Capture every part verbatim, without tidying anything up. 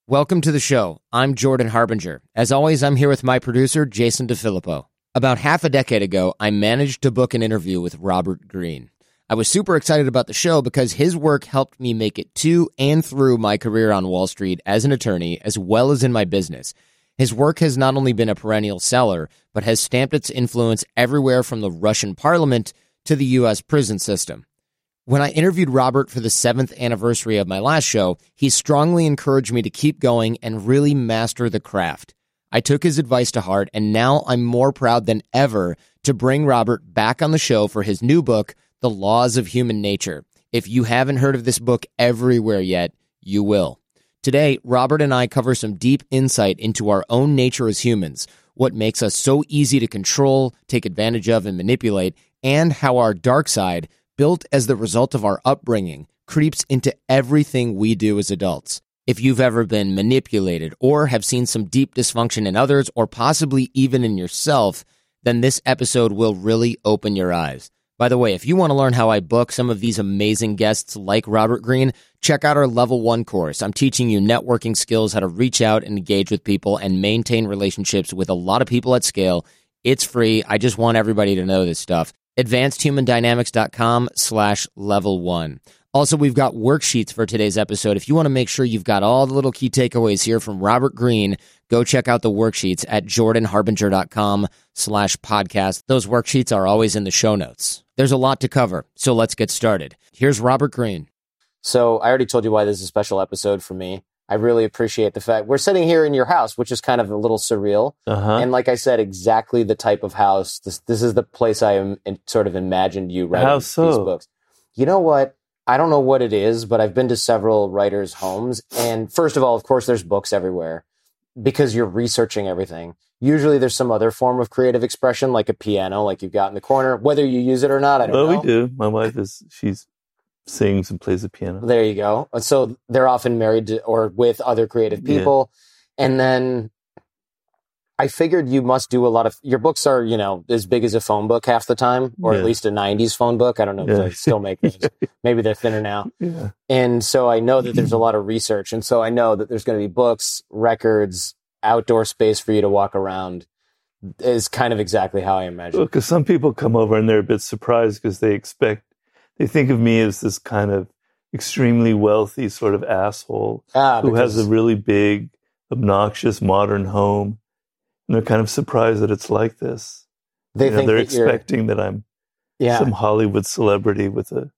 Welcome to the show. I'm Jordan Harbinger. As always, I'm here with my producer, Jason DeFilippo. About half a decade ago, I managed to book an interview with Robert Greene. I was super excited about the show because his work helped me make it to and through my career on Wall Street as an attorney, as well as in my business. His work has not only been a perennial seller, but has stamped its influence everywhere from the Russian parliament to the U S prison system. When I interviewed Robert for the seventh anniversary of my last show, he strongly encouraged me to keep going and really master the craft. I took his advice to heart, and now I'm more proud than ever to bring Robert back on the show for his new book, The Laws of Human Nature. If you haven't heard of this book everywhere yet, you will. Today, Robert and I cover some deep insight into our own nature as humans, what makes us so easy to control, take advantage of, and manipulate, and how our dark side, built as the result of our upbringing, creeps into everything we do as adults. If you've ever been manipulated or have seen some deep dysfunction in others or possibly even in yourself, then this episode will really open your eyes. By the way, if you want to learn how I book some of these amazing guests like Robert Greene, check out our Level one course. I'm teaching you networking skills, how to reach out and engage with people and maintain relationships with a lot of people at scale. It's free. I just want everybody to know this stuff. advancedhumandynamics.com slash level one. Also, we've got worksheets for today's episode. If you want to make sure you've got all the little key takeaways here from Robert Greene, go check out the worksheets at jordanharbinger.com slash podcast. Those worksheets are always in the show notes. There's a lot to cover, so let's get started. Here's Robert Greene. So I already told you why this is a special episode for me. I really appreciate the fact we're sitting here in your house, which is kind of a little surreal. Uh-huh. And like I said, exactly the type of house. This this is the place I am in, sort of imagined you writing How so? these books. You know what? I don't know what it is, but I've been to several writers' homes. And first of all, of course, there's books everywhere because you're researching everything. Usually there's some other form of creative expression, like a piano, like you've got in the corner. Whether you use it or not, I don't well, know. Well, we do. My wife is, she's sings and plays the piano. There you go. So they're often married to or with other creative people. Yeah. And then I figured you must do a lot of, your books are, you know, as big as a phone book half the time, or yeah. at least a nineties phone book. I don't know if yeah. they still make those. Maybe they're thinner now. Yeah. And so I know that there's a lot of research. And so I know that there's going to be books, records, outdoor space for you to walk around is kind of exactly how I imagine. Because well, some people come over and they're a bit surprised because they expect, they think of me as this kind of extremely wealthy sort of asshole ah, who has a really big, obnoxious, modern home. And they're kind of surprised that it's like this. They you know, think they're that expecting that I'm yeah. some Hollywood celebrity with a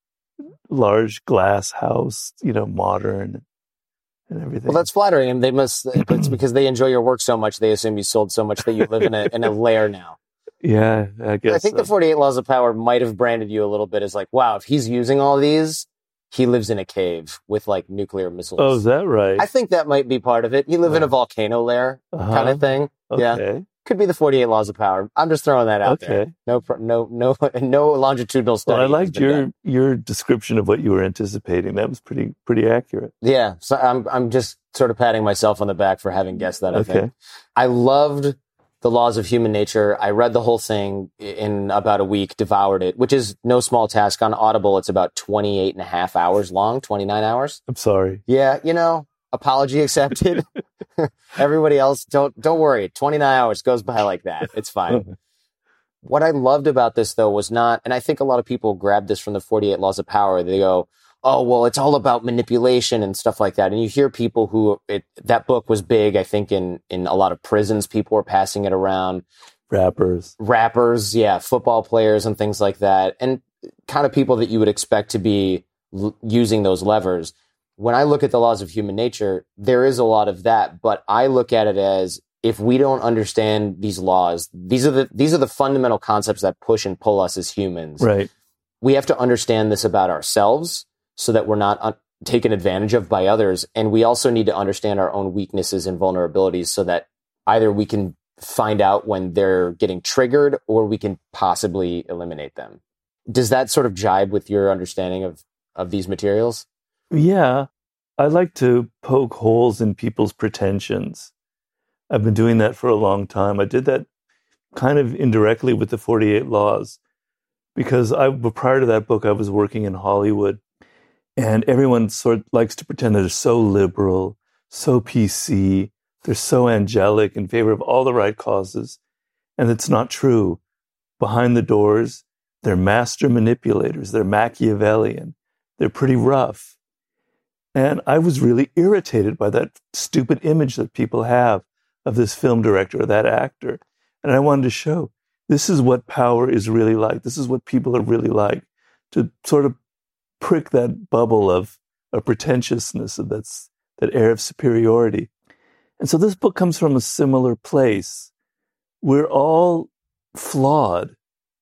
large glass house, you know, modern and everything. Well, that's flattering. And they must, it's because they enjoy your work so much, they assume you sold so much that you live in a, in a lair now. Yeah, I guess I think so. The forty-eight Laws of Power might have branded you a little bit as like, wow, if he's using all these, he lives in a cave with like nuclear missiles. Oh, is that right? I think that might be part of it. You live oh. in a volcano lair uh-huh. kind of thing. Okay. Yeah. Could be the forty-eight Laws of Power. I'm just throwing that out okay. there. No, no, no, no longitudinal study. Well, I liked your, done. your description of what you were anticipating. That was pretty, pretty accurate. Yeah. So I'm, I'm just sort of patting myself on the back for having guessed that. I okay. think I loved The Laws of Human Nature. I read the whole thing in about a week, devoured it, which is no small task. On Audible, it's about twenty-eight and a half hours long, twenty-nine hours. I'm sorry. Yeah, you know, apology accepted. Everybody else, don't don't worry. twenty-nine hours goes by like that. It's fine. What I loved about this, though, was not, and I think a lot of people grab this from the forty-eight Laws of Power. They go, oh, well, it's all about manipulation and stuff like that. And you hear people who, it, that book was big, I think, in, in a lot of prisons. People were passing it around. Rappers. Rappers, yeah, football players and things like that. And kind of people that you would expect to be l- using those levers. When I look at The Laws of Human Nature, there is a lot of that. But I look at it as, if we don't understand these laws, these are the these are the fundamental concepts that push and pull us as humans. Right. We have to understand this about ourselves, so that we're not un- taken advantage of by others. And we also need to understand our own weaknesses and vulnerabilities so that either we can find out when they're getting triggered or we can possibly eliminate them. Does that sort of jibe with your understanding of, of these materials? Yeah. I like to poke holes in people's pretensions. I've been doing that for a long time. I did that kind of indirectly with the forty-eight Laws because I, prior to that book, I was working in Hollywood. And everyone sort of likes to pretend that they're so liberal, so P C, they're so angelic in favor of all the right causes. And it's not true. Behind the doors, they're master manipulators. They're Machiavellian. They're pretty rough. And I was really irritated by that stupid image that people have of this film director or that actor. And I wanted to show, this is what power is really like. This is what people are really like. To sort of prick that bubble of, of pretentiousness, of that's, that air of superiority. And so this book comes from a similar place. We're all flawed.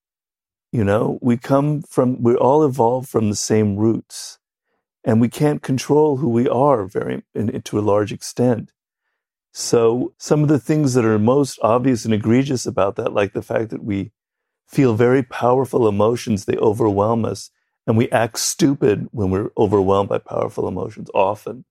You know, we come from, we're all evolved from the same roots. And we can't control who we are very, in, to a large extent. So some of the things that are most obvious and egregious about that, like the fact that we feel very powerful emotions, they overwhelm us, and we act stupid when we're overwhelmed by powerful emotions often,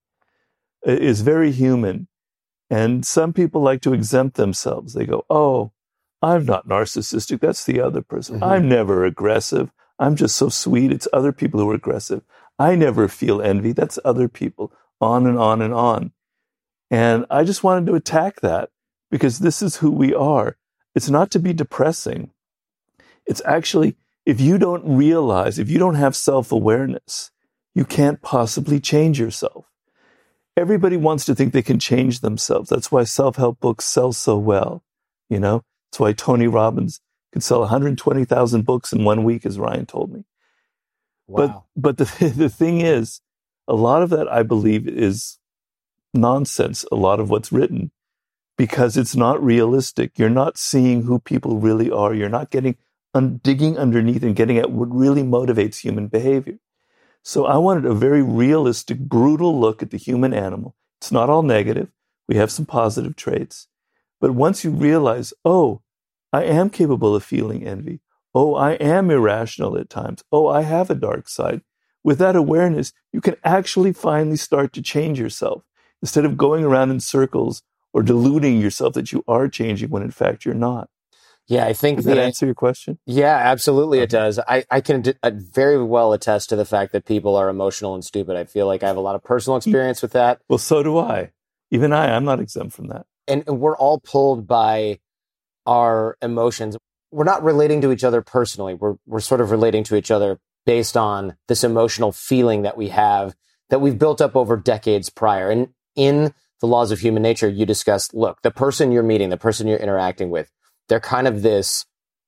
is very human. And some people like to exempt themselves. They go, oh, I'm not narcissistic. That's the other person. Mm-hmm. I'm never aggressive. I'm just so sweet. It's other people who are aggressive. I never feel envy. That's other people. On and on and on. And I just wanted to attack that because this is who we are. It's not to be depressing. It's actually, if you don't realize, if you don't have self-awareness, you can't possibly change yourself. Everybody wants to think they can change themselves. That's why self-help books sell so well. You know, that's why Tony Robbins could sell one hundred twenty thousand books in one week, as Ryan told me. Wow. But, but the, the thing is, a lot of that, I believe, is nonsense, a lot of what's written, because it's not realistic. You're not seeing who people really are. You're not getting, un, digging underneath and getting at what really motivates human behavior. So I wanted a very realistic, brutal look at the human animal. It's not all negative. We have some positive traits. But once you realize, oh, I am capable of feeling envy. Oh, I am irrational at times. Oh, I have a dark side. With that awareness, you can actually finally start to change yourself instead of going around in circles or deluding yourself that you are changing when in fact you're not. Yeah, I think does that the, answer your question? Yeah, absolutely, okay. It does. I, I can d- very well attest to the fact that people are emotional and stupid. I feel like I have a lot of personal experience with that. Well, so do I. Even I, I'm not exempt from that. And, and we're all pulled by our emotions. We're not relating to each other personally. We're we're sort of relating to each other based on this emotional feeling that we have that we've built up over decades prior. And in the Laws of Human Nature, you discussed, look, the person you're meeting, the person you're interacting with, they're kind of this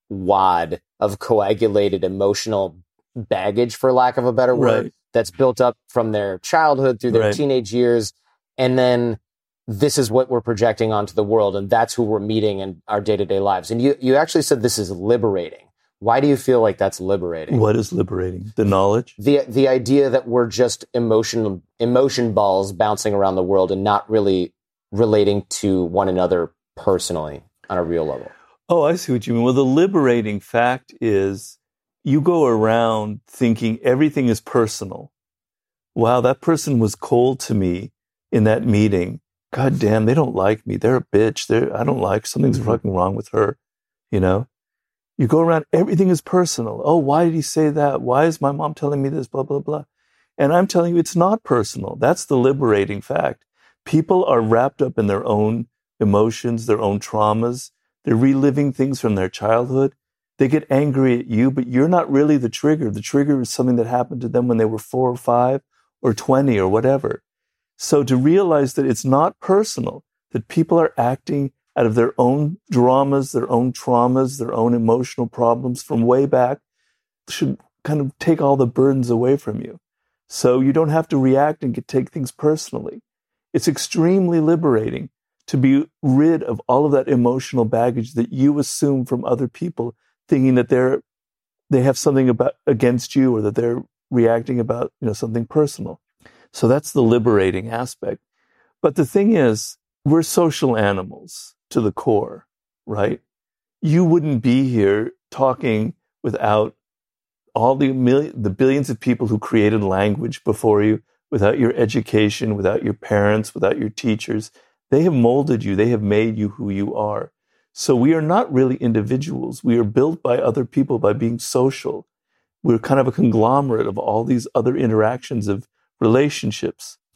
wad of coagulated emotional baggage, for lack of a better word, right, that's built up from their childhood through their right. teenage years. And then this is what we're projecting onto the world. And that's who we're meeting in our day-to-day lives. And you, you actually said this is liberating. Why do you feel like that's liberating? What is liberating? The knowledge? The the idea that we're just emotion, emotion balls bouncing around the world and not really relating to one another personally on a real level. Oh, I see what you mean. Well, the liberating fact is you go around thinking everything is personal. Wow, that person was cold to me in that meeting. God damn, they don't like me. They're a bitch. They're, I don't like, something's mm-hmm. fucking wrong with her. You know, you go around, everything is personal. Oh, why did he say that? Why is my mom telling me this? Blah, blah, blah. And I'm telling you, it's not personal. That's the liberating fact. People are wrapped up in their own emotions, their own traumas. They're reliving things from their childhood. They get angry at you, but you're not really the trigger. The trigger is something that happened to them when they were four or five or twenty or whatever. So to realize that it's not personal, that people are acting out of their own dramas, their own traumas, their own emotional problems from way back, should kind of take all the burdens away from you. So you don't have to react and get, take things personally. It's extremely liberating to be rid of all of that emotional baggage that you assume from other people, thinking that they're they have something about against you or that they're reacting about, you know, something personal. So that's the liberating aspect. But the thing is, we're social animals to the core, right? You wouldn't be here talking without all the million, the billions of people who created language before you, without your education, without your parents, without your teachers. They have molded you. They have made you who you are. So we are not really individuals. We are built by other people by being social. We're kind of a conglomerate of all these other interactions of relationships.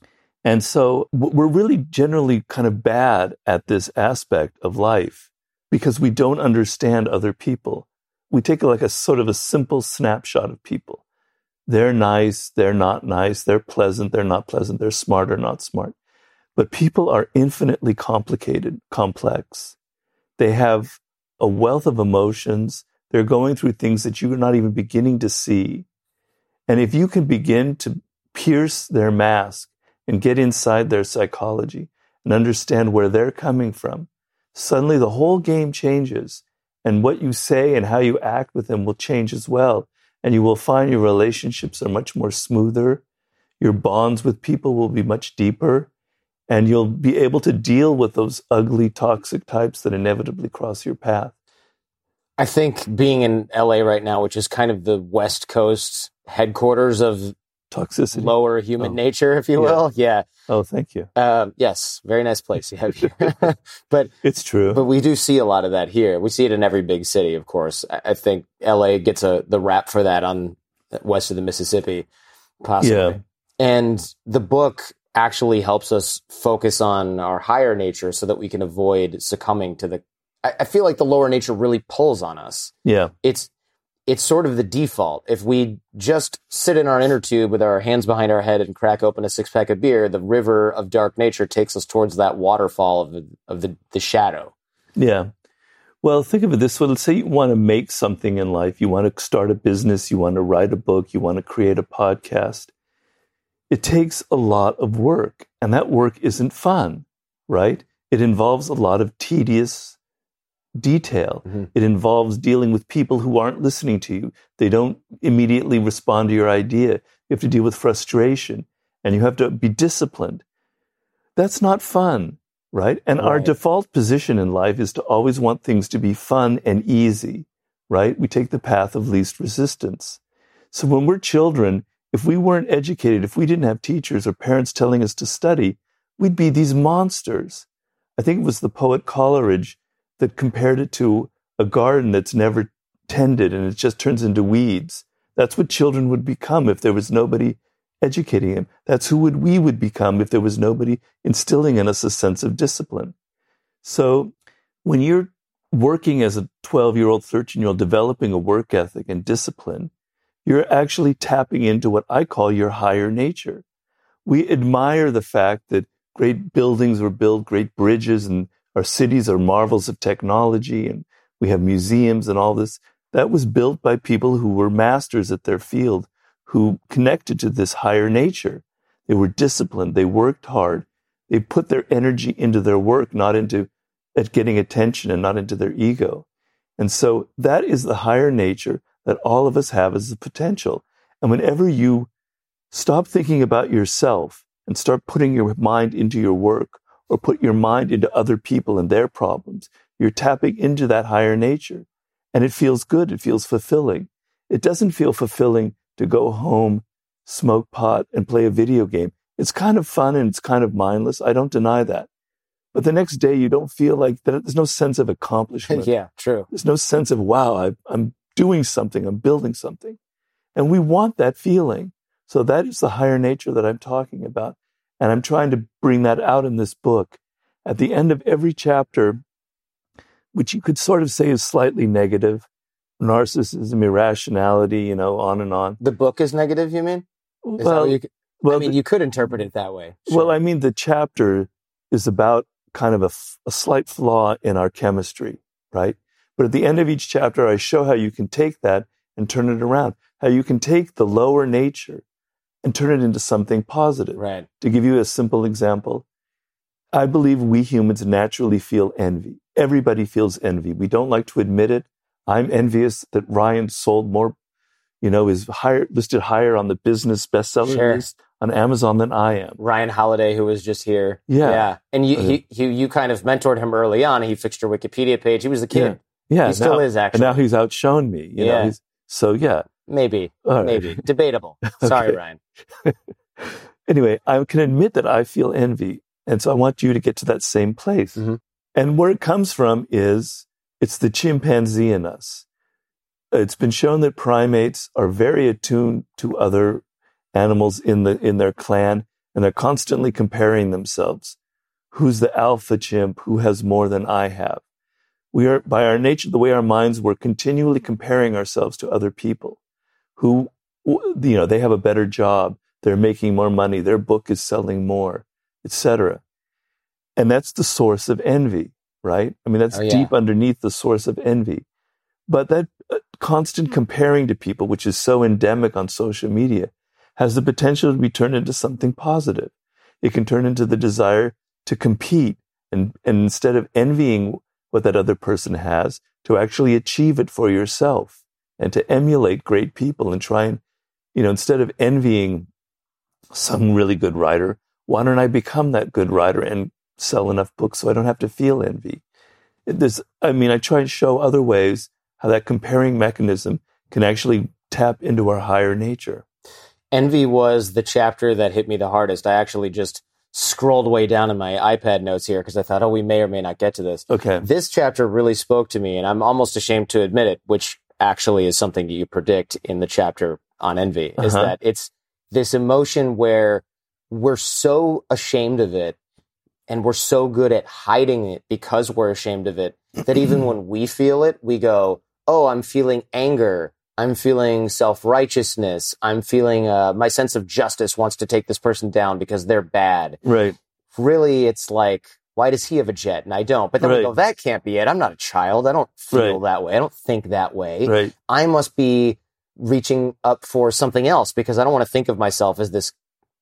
And so we're really generally kind of bad at this aspect of life because we don't understand other people. We take like a sort of a simple snapshot of people. They're nice, they're not nice, they're pleasant, they're not pleasant, they're smart or not smart. But people are infinitely complicated, complex. They have a wealth of emotions. They're going through things that you're not even beginning to see. And if you can begin to pierce their mask and get inside their psychology and understand where they're coming from, suddenly the whole game changes. And what you say and how you act with them will change as well. And you will find your relationships are much more smoother. Your bonds with people will be much deeper. And you'll be able to deal with those ugly, toxic types that inevitably cross your path. I think being in L A right now, which is kind of the West Coast headquarters of toxicity, lower human oh. nature, if you yeah. will. Yeah. Oh, thank you. Um, yes. Very nice place you have here. But it's true. But we do see a lot of that here. We see it in every big city, of course. I, I think L A gets a the rap for that on west of the Mississippi, possibly. Yeah. And the book actually helps us focus on our higher nature so that we can avoid succumbing to the, I, I feel like the lower nature really pulls on us. Yeah. It's, it's sort of the default. If we just sit in our inner tube with our hands behind our head and crack open a six pack of beer, the river of dark nature takes us towards that waterfall of the, of the, the shadow. Yeah. Well, think of it this way. Let's say you want to make something in life. You want to start a business. You want to write a book. You want to create a podcast. It takes a lot of work, and that work isn't fun, right? It involves a lot of tedious detail. Mm-hmm. It involves dealing with people who aren't listening to you. They don't immediately respond to your idea. You have to deal with frustration, and you have to be disciplined. That's not fun, right? And right. Our default position in life is to always want things to be fun and easy, right? We take the path of least resistance. So when we're children, if we weren't educated, if we didn't have teachers or parents telling us to study, we'd be these monsters. I think it was the poet Coleridge that compared it to a garden that's never tended and it just turns into weeds. That's what children would become if there was nobody educating them. That's who would we would become if there was nobody instilling in us a sense of discipline. So when you're working as a twelve-year-old, thirteen-year-old, developing a work ethic and discipline, you're actually tapping into what I call your higher nature. We admire the fact that great buildings were built, great bridges, and our cities are marvels of technology, and we have museums and all this. That was built by people who were masters at their field, who connected to this higher nature. They were disciplined. They worked hard. They put their energy into their work, not into at getting attention and not into their ego. And so that is the higher nature that all of us have as the potential. And whenever you stop thinking about yourself and start putting your mind into your work or put your mind into other people and their problems, you're tapping into that higher nature. And it feels good. It feels fulfilling. It doesn't feel fulfilling to go home, smoke pot, and play a video game. It's kind of fun and it's kind of mindless. I don't deny that. But the next day, you don't feel like that. There's no sense of accomplishment. Yeah, true. There's no sense of, wow, I, I'm doing something, I'm building something. And we want that feeling. So that is the higher nature that I'm talking about. And I'm trying to bring that out in this book. At the end of every chapter, which you could sort of say is slightly negative, narcissism, irrationality, you know, on and on. The book is negative, you mean? Is well, you could, well, I mean, the, you could interpret it that way. Sure. Well, I mean, the chapter is about kind of a, a slight flaw in our chemistry, right? But at the end of each chapter, I show how you can take that and turn it around, how you can take the lower nature and turn it into something positive. Right. To give you a simple example, I believe we humans naturally feel envy. Everybody feels envy. We don't like to admit it. I'm envious that Ryan sold more, you know, is higher, listed higher on the business bestseller sure. list on Amazon than I am. Ryan Holiday, who was just here. Yeah. Yeah. And you, uh, he, he, you kind of mentored him early on. He fixed your Wikipedia page. He was a kid. Yeah. yeah he still now, is, actually. And now he's outshone me. You yeah. know, he's, so, yeah. Maybe. Right. Maybe. Debatable. Sorry, Ryan. Anyway, I can admit that I feel envy. And so I want you to get to that same place. Mm-hmm. And where it comes from is it's the chimpanzee in us. It's been shown that primates are very attuned to other animals in the in their clan, and they're constantly comparing themselves. Who's the alpha chimp? Who has more than I have? We are, by our nature, the way our minds work, continually comparing ourselves to other people who, you know, they have a better job, they're making more money, their book is selling more, et cetera. And that's the source of envy, right? I mean, that's oh, yeah. deep underneath the source of envy. But that uh, constant comparing to people, which is so endemic on social media, has the potential to be turned into something positive. It can turn into the desire to compete and, and instead of envying what that other person has, to actually achieve it for yourself and to emulate great people and try and, you know, instead of envying some really good writer, why don't I become that good writer and sell enough books so I don't have to feel envy? There's, I mean, I try and show other ways how that comparing mechanism can actually tap into our higher nature. Envy was the chapter that hit me the hardest. I actually just scrolled way down in my iPad notes here because I thought, oh, we may or may not get to this. Okay. This chapter really spoke to me, and I'm almost ashamed to admit it, which actually is something that you predict in the chapter on envy, uh-huh. is that it's this emotion where we're so ashamed of it and we're so good at hiding it because we're ashamed of it that even when we feel it, we go, oh, I'm feeling anger. I'm feeling self-righteousness. I'm feeling uh, my sense of justice wants to take this person down because they're bad. Right. Really, it's like, why does he have a jet and I don't? But then right. we go, that can't be it. I'm not a child. I don't feel right. that way. I don't think that way. Right. I must be reaching up for something else because I don't want to think of myself as this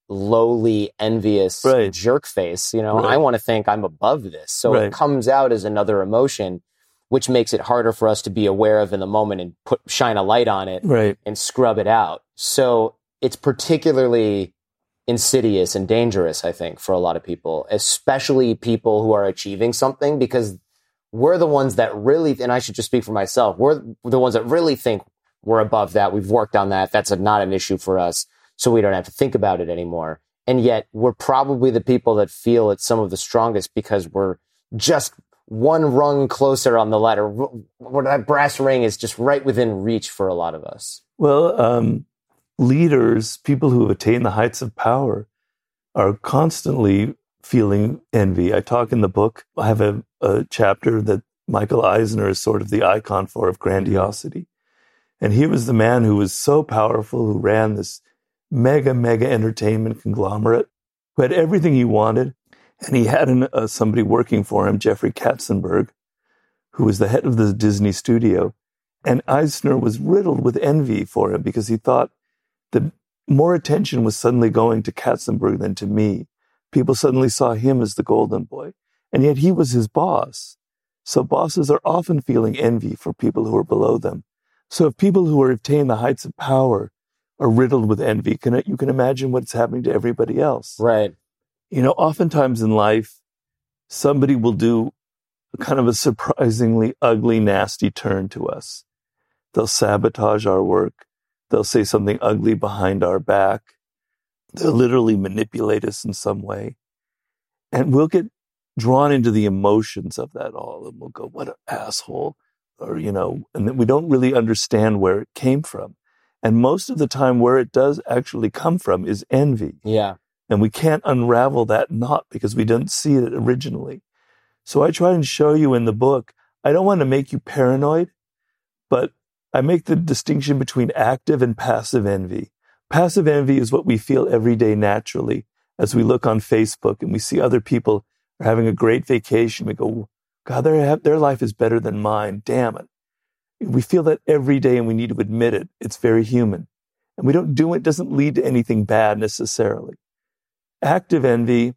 lowly, envious right. jerk face. You know, right. I want to think I'm above this. So right. it comes out as another emotion, which makes it harder for us to be aware of in the moment and put shine a light on it right. and scrub it out. So it's particularly insidious and dangerous, I think, for a lot of people, especially people who are achieving something, because we're the ones that really, and I should just speak for myself, we're the ones that really think we're above that. We've worked on that. That's a, not an issue for us. So we don't have to think about it anymore. And yet we're probably the people that feel it's some of the strongest because we're just one rung closer on the ladder. Where that brass ring is just right within reach for a lot of us. Well, um, leaders, people who have attained the heights of power, are constantly feeling envy. I talk in the book, I have a, a chapter that Michael Eisner is sort of the icon for of grandiosity. And he was the man who was so powerful, who ran this mega, mega entertainment conglomerate, who had everything he wanted. And he had an, uh, somebody working for him, Jeffrey Katzenberg, who was the head of the Disney studio. And Eisner was riddled with envy for him because he thought that more attention was suddenly going to Katzenberg than to me. People suddenly saw him as the golden boy. And yet he was his boss. So bosses are often feeling envy for people who are below them. So if people who are attained the heights of power are riddled with envy, can you can imagine what's happening to everybody else. Right. You know, oftentimes in life, somebody will do kind of a surprisingly ugly, nasty turn to us. They'll sabotage our work. They'll say something ugly behind our back. They'll literally manipulate us in some way. And we'll get drawn into the emotions of that all. And we'll go, what an asshole. Or, you know, and then we don't really understand where it came from. And most of the time where it does actually come from is envy. Yeah. And we can't unravel that knot because we didn't see it originally. So I try and show you in the book, I don't want to make you paranoid, but I make the distinction between active and passive envy. Passive envy is what we feel every day naturally as we look on Facebook and we see other people are having a great vacation. We go, God, their, their life is better than mine. Damn it. We feel that every day and we need to admit it. It's very human. And we don't do it. It doesn't lead to anything bad necessarily. Active envy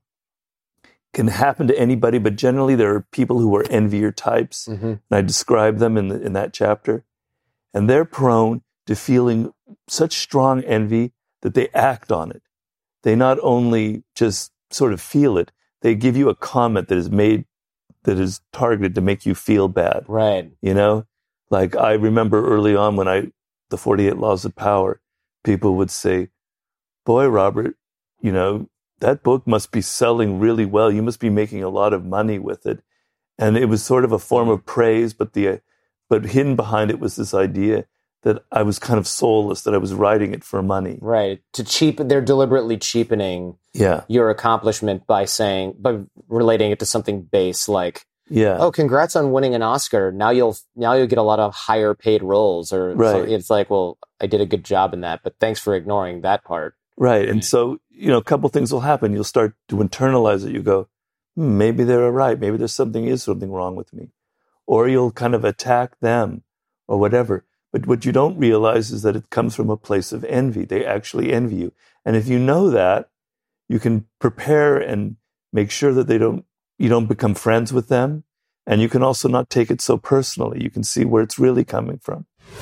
can happen to anybody, but generally there are people who are envier types. Mm-hmm. And I describe them in, the, in that chapter. And they're prone to feeling such strong envy that they act on it. They not only just sort of feel it, they give you a comment that is made, that is targeted to make you feel bad. Right. You know, like I remember early on when I, the forty-eight Laws of Power, people would say, boy, Robert, you know, that book must be selling really well. You must be making a lot of money with it. And it was sort of a form of praise, but the, but hidden behind it was this idea that I was kind of soulless, that I was writing it for money. Right. To cheap, they're deliberately cheapening yeah. your accomplishment by saying, by relating it to something base like, yeah. oh, congrats on winning an Oscar. Now you'll now you'll get a lot of higher paid roles. Or right. so it's like, well, I did a good job in that, but thanks for ignoring that part. Right. And so, you know, a couple things will happen. You'll start to internalize it. You go, hmm, maybe they're right. Maybe there's something is something wrong with me. Or you'll kind of attack them or whatever. But what you don't realize is that it comes from a place of envy. They actually envy you. And if you know that, you can prepare and make sure that they don't, you don't become friends with them. And you can also not take it so personally. You can see where it's really coming from.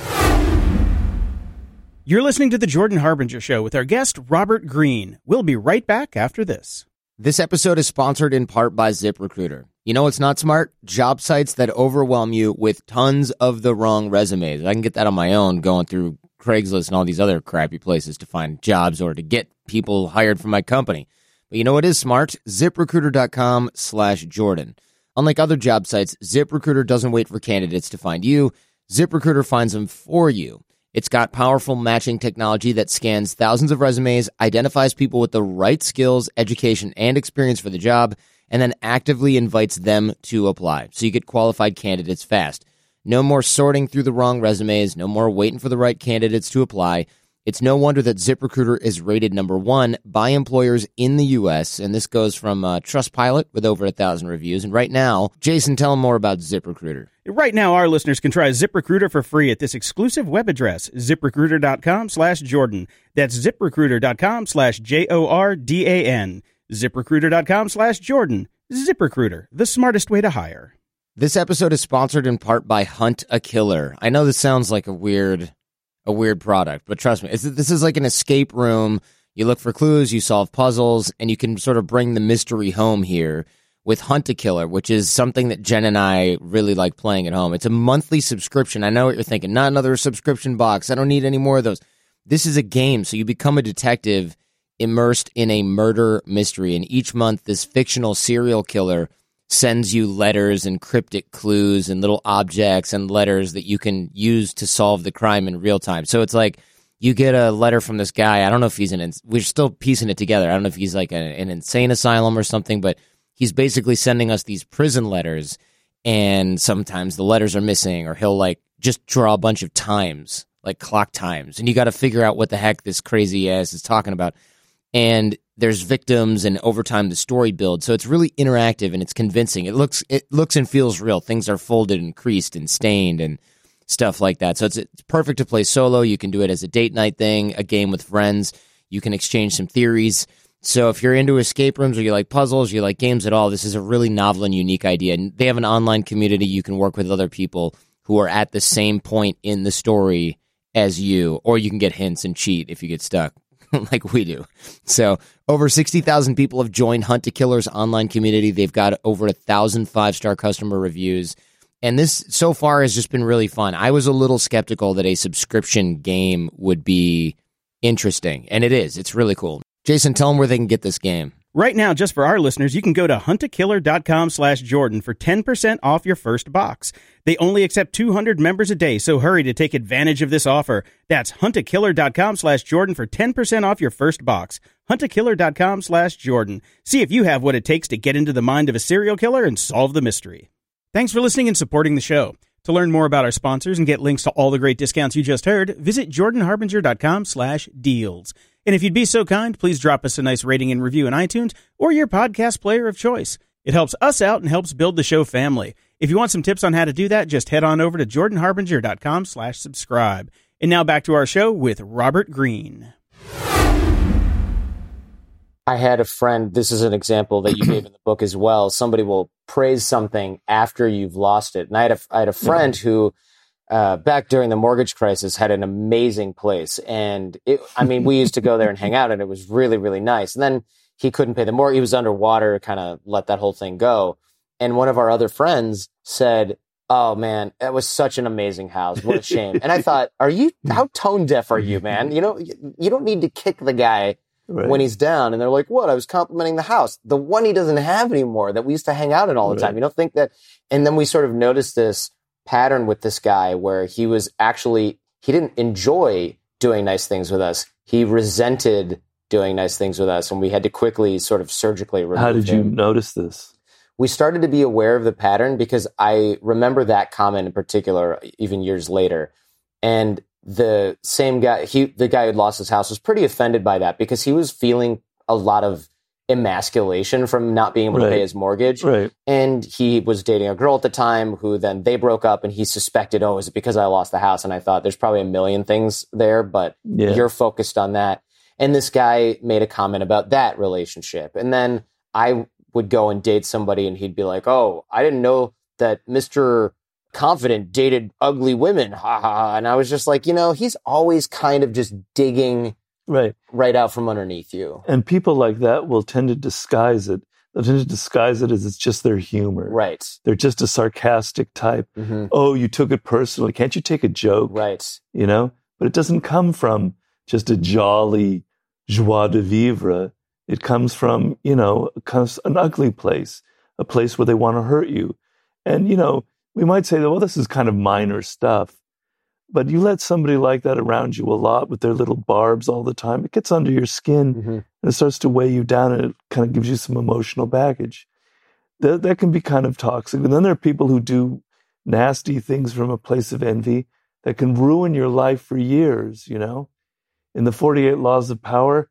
You're listening to The Jordan Harbinger Show with our guest, Robert Greene. We'll be right back after this. This episode is sponsored in part by ZipRecruiter. You know what's not smart? Job sites that overwhelm you with tons of the wrong resumes. I can get that on my own going through Craigslist and all these other crappy places to find jobs or to get people hired for my company. But you know what is smart? ZipRecruiter.com slash Jordan. Unlike other job sites, ZipRecruiter doesn't wait for candidates to find you. ZipRecruiter finds them for you. It's got powerful matching technology that scans thousands of resumes, identifies people with the right skills, education, and experience for the job, and then actively invites them to apply. So you get qualified candidates fast. No more sorting through the wrong resumes, no more waiting for the right candidates to apply. It's no wonder that ZipRecruiter is rated number one by employers in the U S, and this goes from uh, Trustpilot with over a thousand reviews. And right now, Jason, tell them more about ZipRecruiter. Right now, our listeners can try ZipRecruiter for free at this exclusive web address, ZipRecruiter.com slash Jordan. That's ZipRecruiter.com slash J O R D A N. ZipRecruiter.com slash Jordan. ZipRecruiter, the smartest way to hire. This episode is sponsored in part by Hunt a Killer. I know this sounds like a weird... a weird product, but trust me, it's, this is like an escape room. You look for clues, you solve puzzles, and you can sort of bring the mystery home here with Hunt a Killer, which is something that Jen and I really like playing at home. It's a monthly subscription. I know what you're thinking, not another subscription box. I don't need any more of those. This is a game, so you become a detective immersed in a murder mystery, and each month this fictional serial killer sends you letters and cryptic clues and little objects and letters that you can use to solve the crime in real time. So it's like you get a letter from this guy. I don't know if he's an, we're still piecing it together. I don't know if he's like a, an insane asylum or something, but he's basically sending us these prison letters, and sometimes the letters are missing, or he'll like just draw a bunch of times, like clock times, and you got to figure out what the heck this crazy ass is talking about. And there's victims, and over time the story builds. So it's really interactive and it's convincing. It looks it looks and feels real. Things are folded and creased and stained and stuff like that. So it's it's perfect to play solo. You can do it as a date night thing, a game with friends. You can exchange some theories. So if you're into escape rooms or you like puzzles, you like games at all, this is a really novel and unique idea. And they have an online community. You can work with other people who are at the same point in the story as you, or you can get hints and cheat if you get stuck. Like we do. So over sixty thousand people have joined Hunt a Killer's online community. They've got over a thousand five-star customer reviews. And this so far has just been really fun. I was a little skeptical that a subscription game would be interesting. And it is. It's really cool. Jason, tell them where they can get this game. Right now, just for our listeners, you can go to huntakiller.com slash Jordan for ten percent off your first box. They only accept two hundred members a day, so hurry to take advantage of this offer. That's huntakiller.com slash Jordan for ten percent off your first box. huntakiller.com slash Jordan. See if you have what it takes to get into the mind of a serial killer and solve the mystery. Thanks for listening and supporting the show. To learn more about our sponsors and get links to all the great discounts you just heard, visit jordanharbinger.com slash deals. And if you'd be so kind, please drop us a nice rating and review in iTunes or your podcast player of choice. It helps us out and helps build the show family. If you want some tips on how to do that, just head on over to jordanharbinger.com slash subscribe. And now back to our show with Robert Greene. I had a friend, this is an example that you gave in the book as well. Somebody will praise something after you've lost it. And I had a, I had a friend who... Uh, back during the mortgage crisis, had an amazing place. And it, I mean, we used to go there and hang out, and it was really, really nice. And then he couldn't pay the mortgage. He was underwater, kind of let that whole thing go. And one of our other friends said, oh man, that was such an amazing house. What a shame. And I thought, are you, how tone deaf are you, man? You know, you, you don't need to kick the guy right when he's down. And they're like, what? I was complimenting the house, the one he doesn't have anymore that we used to hang out in all the right time. You don't think that? And then we sort of noticed this pattern with this guy where he was actually, he didn't enjoy doing nice things with us. He resented doing nice things with us, and we had to quickly sort of surgically remove How did you him. notice this? We started to be aware of the pattern because I remember that comment in particular, even years later. And the same guy, he, the guy who'd lost his house, was pretty offended by that because he was feeling a lot of emasculation from not being able right. to pay his mortgage. Right. And he was dating a girl at the time who then they broke up, and he suspected, oh, is it because I lost the house? And I thought there's probably a million things there, but yeah. you're focused on that. And this guy made a comment about that relationship. And then I would go and date somebody and he'd be like, oh, I didn't know that Mister Confident dated ugly women. Ha ha. And I was just like, you know, he's always kind of just digging right, right out from underneath you. And people like that will tend to disguise it. They'll tend to disguise it as it's just their humor. Right. They're just a sarcastic type. Mm-hmm. Oh, you took it personally. Can't you take a joke? Right. You know? But it doesn't come from just a jolly joie de vivre. It comes from, you know, an ugly place, a place where they want to hurt you. And, you know, we might say, well, this is kind of minor stuff. But you let somebody like that around you a lot with their little barbs all the time, it gets under your skin mm-hmm. and it starts to weigh you down, and it kind of gives you some emotional baggage. That, that can be kind of toxic. And then there are people who do nasty things from a place of envy that can ruin your life for years, you know? In the forty-eight Laws of Power,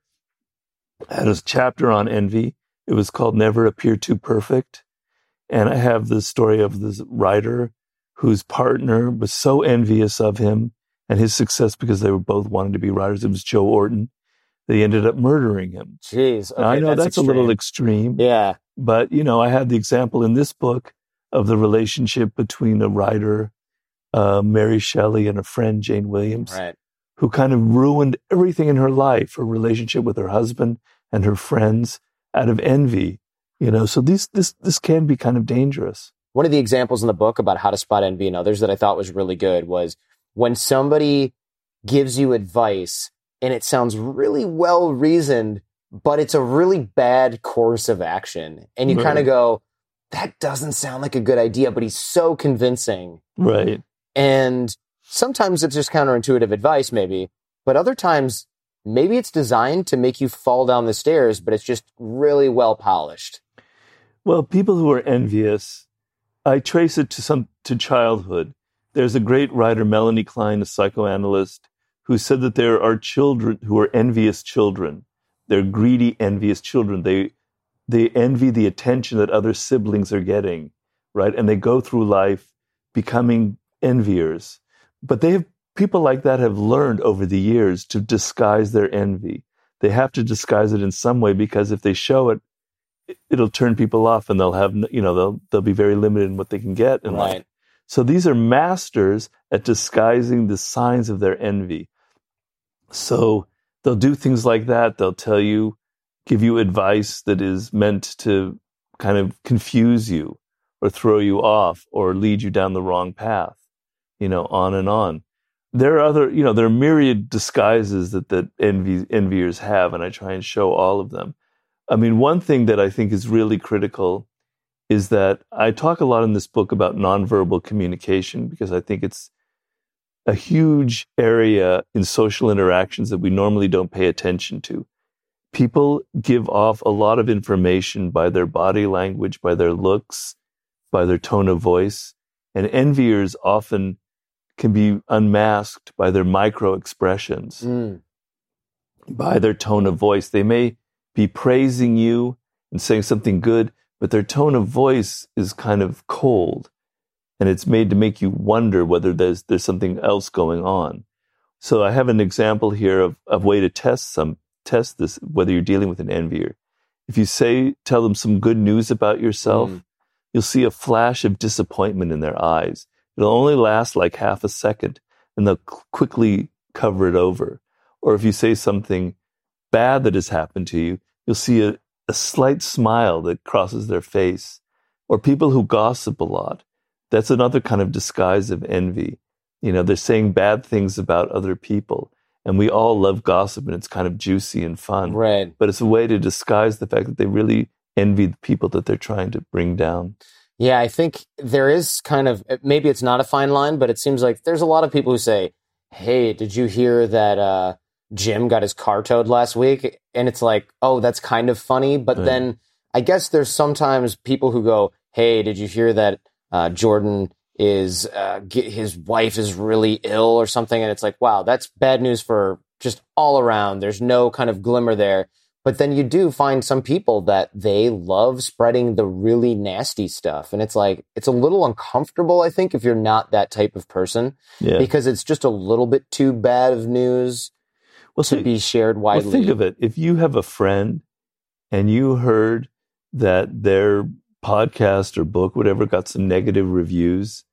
I had a chapter on envy. It was called Never Appear Too Perfect. And I have the story of this writer whose partner was so envious of him and his success because they were both wanting to be writers. It was Joe Orton. They ended up murdering him. Jeez. Okay, now, I know that's, that's extreme. a little extreme. Yeah. But, you know, I had the example in this book of the relationship between a writer, uh, Mary Shelley, and a friend, Jane Williams, right. who kind of ruined everything in her life, her relationship with her husband and her friends, out of envy. You know, so these, this this can be kind of dangerous. One of the examples in the book about how to spot envy in others that I thought was really good was when somebody gives you advice and it sounds really well reasoned, but it's a really bad course of action. And you right. kind of go, that doesn't sound like a good idea, but he's so convincing. Right. And sometimes it's just counterintuitive advice, maybe, but other times maybe it's designed to make you fall down the stairs, but it's just really well polished. Well, people who are envious, I trace it to some to childhood. There's a great writer, Melanie Klein, a psychoanalyst, who said that there are children who are envious children. They're greedy, envious children. They they envy the attention that other siblings are getting, right? And they go through life becoming enviers. But they have people like that have learned over the years to disguise their envy. They have to disguise it in some way, because if they show it, it'll turn people off, and they'll have, you know, they'll they'll be very limited in what they can get in right. life. So these are masters at disguising the signs of their envy. So they'll do things like that. They'll tell you, give you advice that is meant to kind of confuse you or throw you off or lead you down the wrong path, you know, on and on. There are other, you know, there are myriad disguises that, that envy, enviers have, and I try and show all of them. I mean, one thing that I think is really critical is that I talk a lot in this book about nonverbal communication, because I think it's a huge area in social interactions that we normally don't pay attention to. People give off a lot of information by their body language, by their looks, by their tone of voice, and enviers often can be unmasked by their micro expressions, mm. by their tone of voice. They may be praising you and saying something good, but their tone of voice is kind of cold, and it's made to make you wonder whether there's there's something else going on. So I have an example here of a way to test some test this, whether you're dealing with an envier. If you say, tell them some good news about yourself, mm. you'll see a flash of disappointment in their eyes. It'll only last like half a second, and they'll quickly cover it over. Or if you say something bad that has happened to you, you'll see a, a slight smile that crosses their face. Or people who gossip a lot. That's another kind of disguise of envy. You know, they're saying bad things about other people. And we all love gossip, and it's kind of juicy and fun. Right. But it's a way to disguise the fact that they really envy the people that they're trying to bring down. Yeah, I think there is kind of, maybe it's not a fine line, but it seems like there's a lot of people who say, hey, did you hear that uh, Jim got his car towed last week? And it's like, oh, that's kind of funny. But right. then I guess there's sometimes people who go, hey, did you hear that uh, Jordan is, uh, get, his wife is really ill or something? And it's like, wow, that's bad news for just all around. There's no kind of glimmer there. But then you do find some people that they love spreading the really nasty stuff. And it's like, it's a little uncomfortable, I think, if you're not that type of person, yeah. because it's just a little bit too bad of news well, to so, be shared widely. Well, think of it. If you have a friend and you heard that their podcast or book, whatever, got some negative reviews,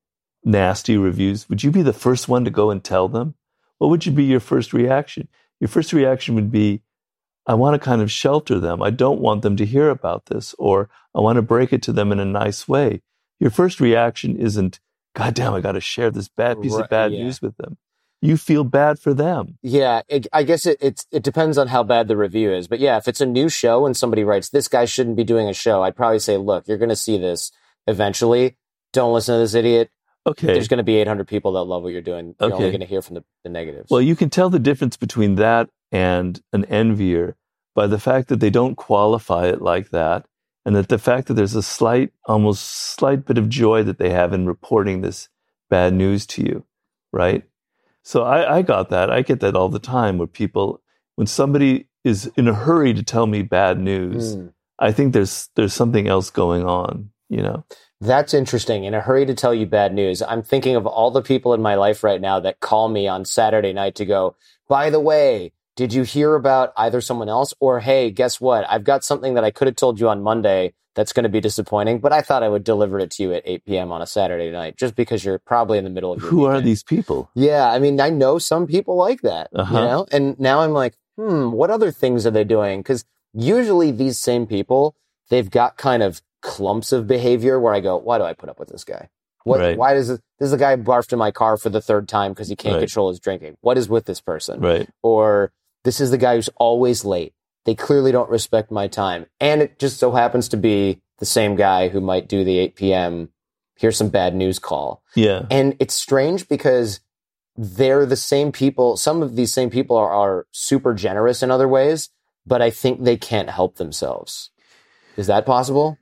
nasty reviews, would you be the first one to go and tell them? What would you be your first reaction? Your first reaction would be, I want to kind of shelter them. I don't want them to hear about this, or I want to break it to them in a nice way. Your first reaction isn't, God damn, I got to share this bad piece right, of bad yeah. news with them. You feel bad for them. Yeah, it, I guess it, it's, it depends on how bad the review is. But yeah, if it's a new show and somebody writes, this guy shouldn't be doing a show, I'd probably say, look, you're going to see this eventually. Don't listen to this idiot. Okay. There's going to be eight hundred people that love what you're doing. You're okay. only going to hear from the, the negatives. Well, you can tell the difference between that and an envier by the fact that they don't qualify it like that, and that the fact that there's a slight, almost slight bit of joy that they have in reporting this bad news to you, right? So I, I got that. I get that all the time where people, when somebody is in a hurry to tell me bad news, mm. I think there's there's something else going on, you know? That's interesting. In a hurry to tell you bad news. I'm thinking of all the people in my life right now that call me on Saturday night to go, by the way, did you hear about either someone else or, hey, guess what? I've got something that I could have told you on Monday that's going to be disappointing, but I thought I would deliver it to you at eight p.m. on a Saturday night just because you're probably in the middle of your Who weekend. Are these people? Yeah, I mean, I know some people like that, uh-huh. you know? And now I'm like, hmm, what other things are they doing? Because usually these same people, they've got kind of clumps of behavior where I go, why do I put up with this guy? What? Right. Why does this, this is the guy who barfed in my car for the third time because he can't right. control his drinking? What is with this person? Right. Or this is the guy who's always late. They clearly don't respect my time. And it just so happens to be the same guy who might do the eight p.m. here's some bad news call. Yeah. And it's strange because they're the same people. Some of these same people are, are super generous in other ways, but I think they can't help themselves. Is that possible?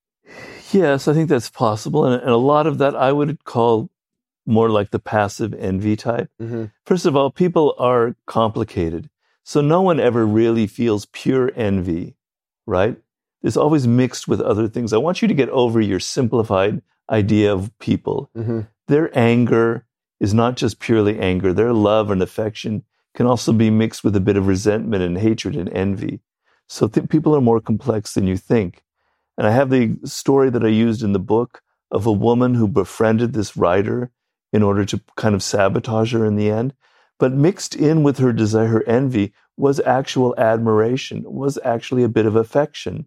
Yes, I think that's possible. And, and a lot of that I would call more like the passive envy type. Mm-hmm. First of all, people are complicated. So no one ever really feels pure envy, right? It's always mixed with other things. I want you to get over your simplified idea of people. Mm-hmm. Their anger is not just purely anger. Their love and affection can also be mixed with a bit of resentment and hatred and envy. So th- people are more complex than you think. And I have the story that I used in the book of a woman who befriended this writer in order to kind of sabotage her in the end. But mixed in with her desire, her envy, was actual admiration, was actually a bit of affection.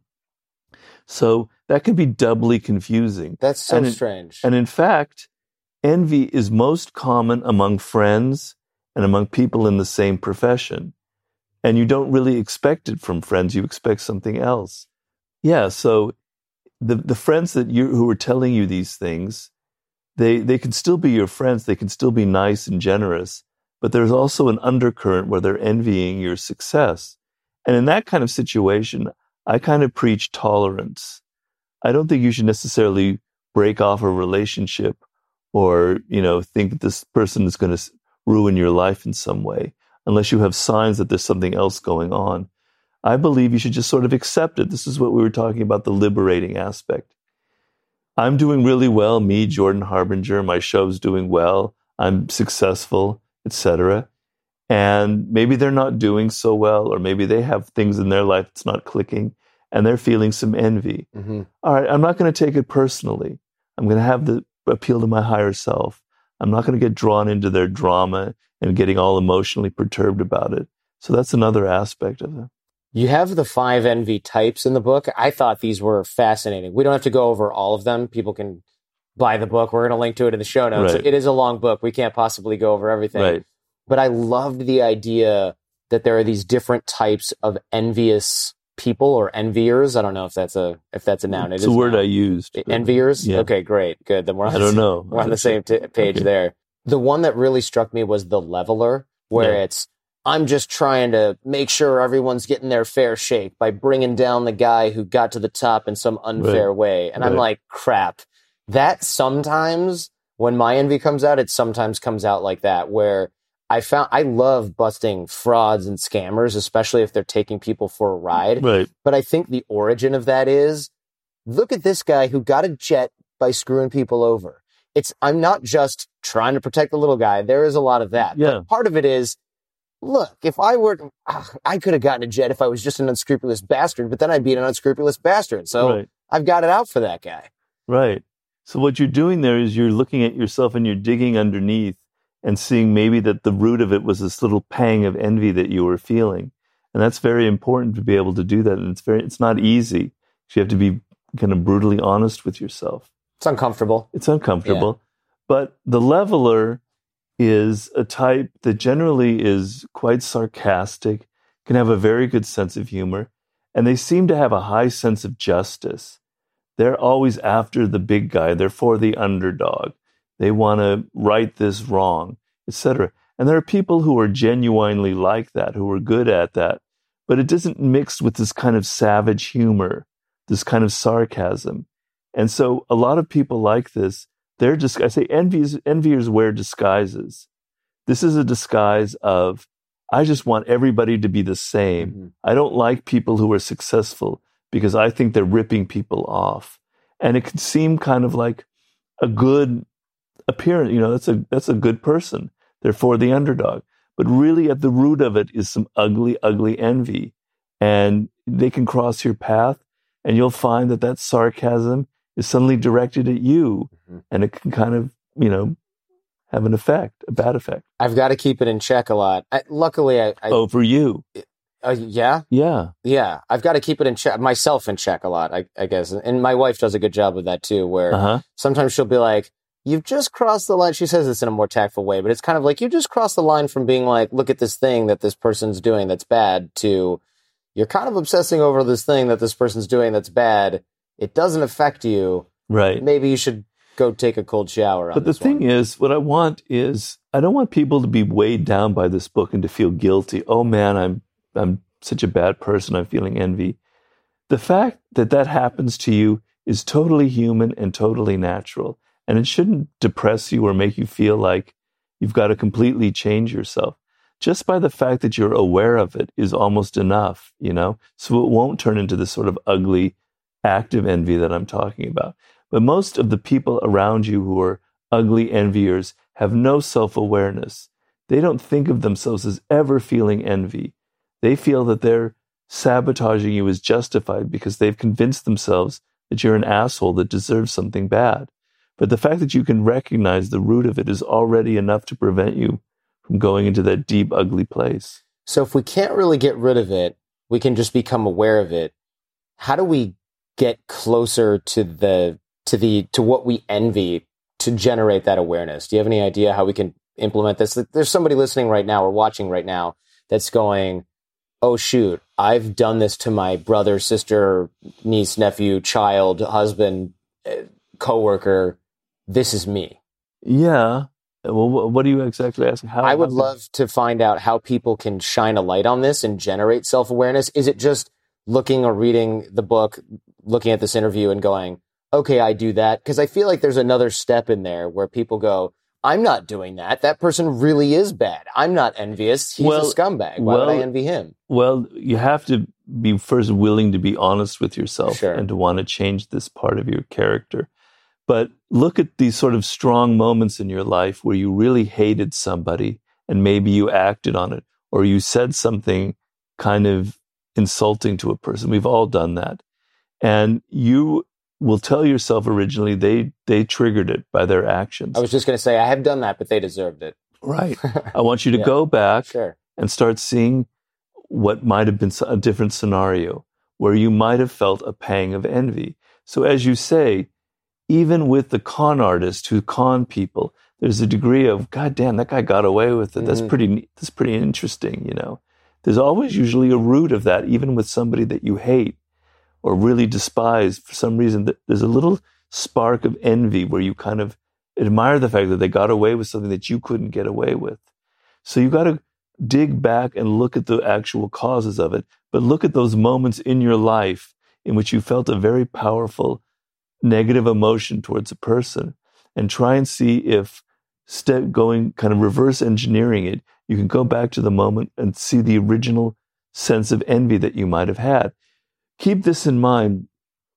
So that can be doubly confusing. That's so and in, strange. And in fact, envy is most common among friends and among people in the same profession. And you don't really expect it from friends. You expect something else. Yeah, so the the friends that you who are telling you these things, they they can still be your friends. They can still be nice and generous. But there's also an undercurrent where they're envying your success. And in that kind of situation, I kind of preach tolerance. I don't think you should necessarily break off a relationship or, you know, think that this person is going to ruin your life in some way, unless you have signs that there's something else going on. I believe you should just sort of accept it. This is what we were talking about, the liberating aspect. I'm doing really well, me, Jordan Harbinger, my show's doing well, I'm successful, et cetera. And maybe they're not doing so well, or maybe they have things in their life that's not clicking, and they're feeling some envy. Mm-hmm. All right, I'm not going to take it personally. I'm going to have the appeal to my higher self. I'm not going to get drawn into their drama and getting all emotionally perturbed about it. So that's another aspect of it. You have the five envy types in the book. I thought these were fascinating. We don't have to go over all of them. People can buy the book. We're going to link to it in the show notes. Right. It is a long book. We can't possibly go over everything. Right. But I loved the idea that there are these different types of envious people or enviers. I don't know if that's a if that's a noun. It's it a is word now. I used. Enviers? Yeah. Okay, great. Good. Then we're on I the, don't know. We're on the same t- page okay. there. the one that really struck me was The Leveler, where yeah. it's, I'm just trying to make sure everyone's getting their fair shake by bringing down the guy who got to the top in some unfair right. way. And right. I'm like, crap. That sometimes, when my envy comes out, it sometimes comes out like that, where I found, I love busting frauds and scammers, especially if they're taking people for a ride. Right. But I think the origin of that is, look at this guy who got a jet by screwing people over. It's, I'm not just trying to protect the little guy. There is a lot of that. Yeah. But part of it is, look, if I were, uh, I could have gotten a jet if I was just an unscrupulous bastard, but then I'd be an unscrupulous bastard. So right. I've got it out for that guy. Right. So what you're doing there is you're looking at yourself and you're digging underneath and seeing maybe that the root of it was this little pang of envy that you were feeling. And that's very important to be able to do that. And it's very, it's not easy. You have to be kind of brutally honest with yourself. It's uncomfortable. It's uncomfortable. Yeah. But the leveler is a type that generally is quite sarcastic, can have a very good sense of humor, and they seem to have a high sense of justice. They're always after the big guy. They're for the underdog. They want to right this wrong, et cetera. And there are people who are genuinely like that, who are good at that, but it doesn't mix with this kind of savage humor, this kind of sarcasm. And so a lot of people like this, they're just, I say envies, enviers wear disguises. This is a disguise of, I just want everybody to be the same. Mm-hmm. I don't like people who are successful because I think they're ripping people off. And it can seem kind of like a good appearance, you know, that's a, that's a good person. They're for the underdog. But really at the root of it is some ugly, ugly envy. And they can cross your path and you'll find that that sarcasm is suddenly directed at you, mm-hmm. and it can kind of, you know, have an effect, a bad effect. I've got to keep it in check a lot. I, luckily, I, I... Oh, for you? Uh, yeah? Yeah. Yeah. I've got to keep it in check, myself in check a lot, I, I guess. And my wife does a good job with that, too, where uh-huh. sometimes she'll be like, you've just crossed the line. She says this in a more tactful way, but it's kind of like, you just crossed the line from being like, look at this thing that this person's doing that's bad, to you're kind of obsessing over this thing that this person's doing that's bad. It doesn't affect you. Right. Maybe you should go take a cold shower. But the thing one. is, what I want is, I don't want people to be weighed down by this book and to feel guilty. Oh man, I'm I'm such a bad person. I'm feeling envy. The fact that that happens to you is totally human and totally natural. And it shouldn't depress you or make you feel like you've got to completely change yourself. Just by the fact that you're aware of it is almost enough, you know? So it won't turn into this sort of ugly, active envy that I'm talking about. But most of the people around you who are ugly enviers have no self-awareness. They don't think of themselves as ever feeling envy. They feel that their sabotaging you is justified because they've convinced themselves that you're an asshole that deserves something bad. But the fact that you can recognize the root of it is already enough to prevent you from going into that deep, ugly place. So if we can't really get rid of it, we can just become aware of it. How do we get closer to the to the to what we envy to generate that awareness? Do you have any idea how we can implement this? There's somebody listening right now or watching right now that's going, oh shoot, I've done this to my brother, sister, niece, nephew, child, husband, coworker. This is me. Yeah. Well, what are you exactly asking? How, I would how love to find out how people can shine a light on this and generate self-awareness. Is it just looking or reading the book, looking at this interview and going, okay, I do that? Because I feel like there's another step in there where people go, I'm not doing that. That person really is bad. I'm not envious. He's well, a scumbag. Why well, would I envy him? Well, you have to be first willing to be honest with yourself sure. and to want to change this part of your character. But look at these sort of strong moments in your life where you really hated somebody and maybe you acted on it, or you said something kind of insulting to a person. We've all done that. And you will tell yourself originally they they triggered it by their actions. I was just going to say, I have done that, but they deserved it. Right. I want you to yeah. go back sure. and start seeing what might have been a different scenario where you might have felt a pang of envy. So as you say, even with the con artist who con people, there's a degree of, God damn, that guy got away with it. Mm-hmm. That's pretty, that's pretty interesting, you know. There's always usually a root of that, even with somebody that you hate or really despise for some reason. That there's a little spark of envy where you kind of admire the fact that they got away with something that you couldn't get away with. So you got to dig back and look at the actual causes of it, but look at those moments in your life in which you felt a very powerful negative emotion towards a person, and try and see if step going kind of reverse engineering it, you can go back to the moment and see the original sense of envy that you might have had. Keep this in mind.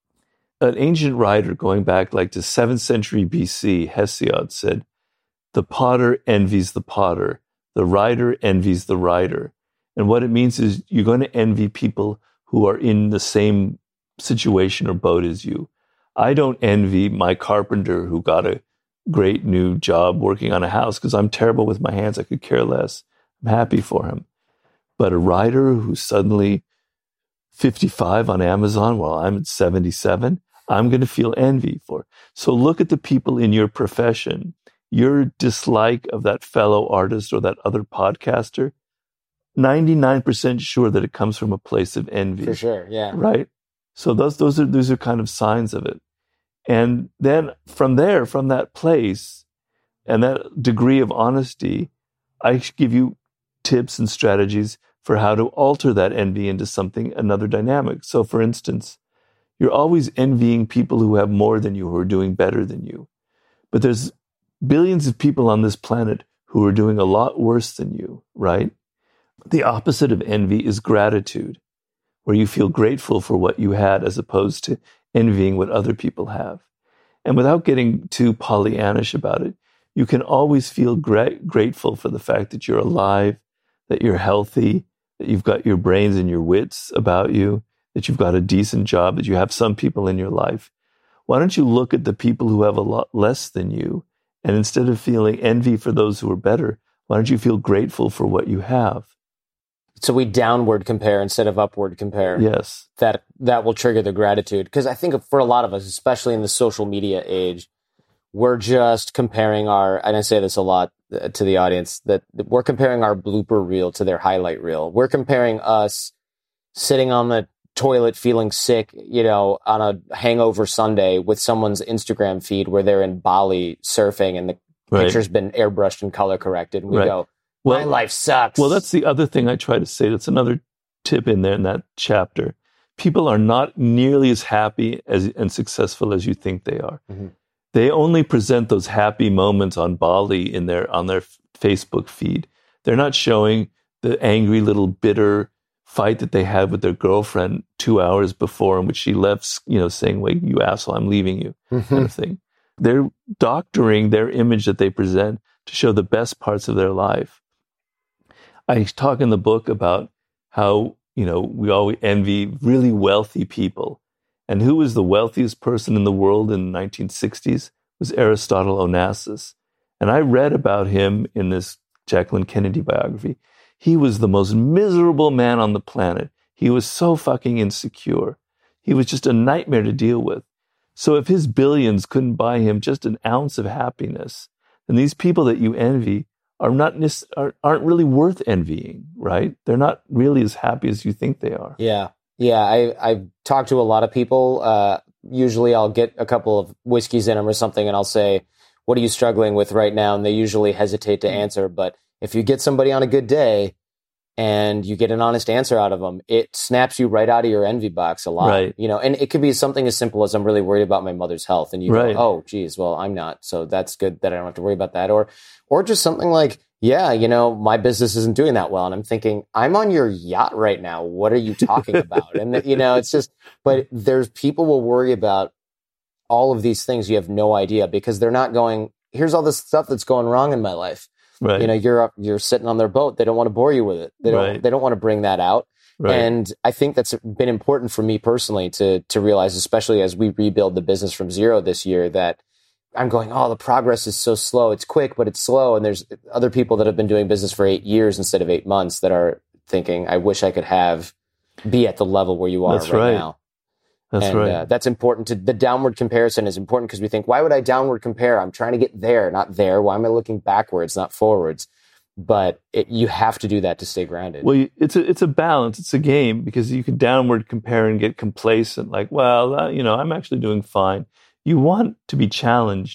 An ancient writer going back like to seventh century B C, Hesiod, said, "The potter envies the potter. The writer envies the writer." And what it means is you're going to envy people who are in the same situation or boat as you. I don't envy my carpenter who got a great new job working on a house because I'm terrible with my hands. I could care less. I'm happy for him. But a writer who's suddenly fifty-five on Amazon while I'm at seventy-seven, I'm going to feel envy for. So look at the people in your profession. Your dislike of that fellow artist or that other podcaster, ninety-nine percent sure that it comes from a place of envy. For sure, yeah. Right? So those those are those are kind of signs of it. And then from there, from that place and that degree of honesty, I give you tips and strategies for how to alter that envy into something, another dynamic. So for instance, you're always envying people who have more than you, who are doing better than you. But there's billions of people on this planet who are doing a lot worse than you, right? The opposite of envy is gratitude, where you feel grateful for what you had as opposed to envying what other people have. And without getting too Pollyannish about it, you can always feel gra- grateful for the fact that you're alive, that you're healthy, that you've got your brains and your wits about you, that you've got a decent job, that you have some people in your life. Why don't you look at the people who have a lot less than you, and instead of feeling envy for those who are better, why don't you feel grateful for what you have? So we downward compare instead of upward compare. Yes. That that will trigger the gratitude. Because I think for a lot of us, especially in the social media age, we're just comparing our, and I say this a lot to the audience, that we're comparing our blooper reel to their highlight reel. We're comparing us sitting on the toilet feeling sick, you know, on a hangover Sunday with someone's Instagram feed where they're in Bali surfing and the right. picture's been airbrushed and color corrected. And we right. go, my well, life sucks. Well, that's the other thing I try to say. That's another tip in there in that chapter. People are not nearly as happy as and successful as you think they are. Mm-hmm. They only present those happy moments on Bali in their on their Facebook feed. They're not showing the angry little bitter fight that they had with their girlfriend two hours before, in which she left, you know, saying, "Wait, you asshole, I'm leaving you," mm-hmm. kind of thing. They're doctoring their image that they present to show the best parts of their life. I talk in the book about how, you know, we always envy really wealthy people. And who was the wealthiest person in the world in the nineteen sixties? It was Aristotle Onassis. And I read about him in this Jacqueline Kennedy biography. He was the most miserable man on the planet. He was so fucking insecure. He was just a nightmare to deal with. So if his billions couldn't buy him just an ounce of happiness, then these people that you envy are not are, aren't really worth envying, right? They're not really as happy as you think they are. Yeah. Yeah, I, I've talked to a lot of people. Uh, usually I'll get a couple of whiskeys in them or something, and I'll say, what are you struggling with right now? And they usually hesitate to answer. But if you get somebody on a good day and you get an honest answer out of them, it snaps you right out of your envy box a lot. Right. You know, and it could be something as simple as, I'm really worried about my mother's health. And you right. go, oh, geez, well, I'm not. So that's good that I don't have to worry about that. Or, or just something like, yeah, you know, my business isn't doing that well. And I'm thinking, I'm on your yacht right now. What are you talking about? And, you know, it's just, but there's people will worry about all of these things. You have no idea, because they're not going, here's all this stuff that's going wrong in my life. Right. You know, you're up, you're sitting on their boat. They don't want to bore you with it. They don't, right. they don't want to bring that out. Right. And I think that's been important for me personally to, to realize, especially as we rebuild the business from zero this year, that I'm going, oh, the progress is so slow. It's quick, but it's slow. And there's other people that have been doing business for eight years instead of eight months that are thinking, I wish I could have, be at the level where you are that's right, right now. That's and, right. Uh, that's important. To the downward comparison is important, because we think, why would I downward compare? I'm trying to get there, not there. Why am I looking backwards, not forwards? But it, you have to do that to stay grounded. Well, it's a it's a balance. It's a game, because you can downward compare and get complacent. Like, well, uh, you know, I'm actually doing fine. You want to be challenged.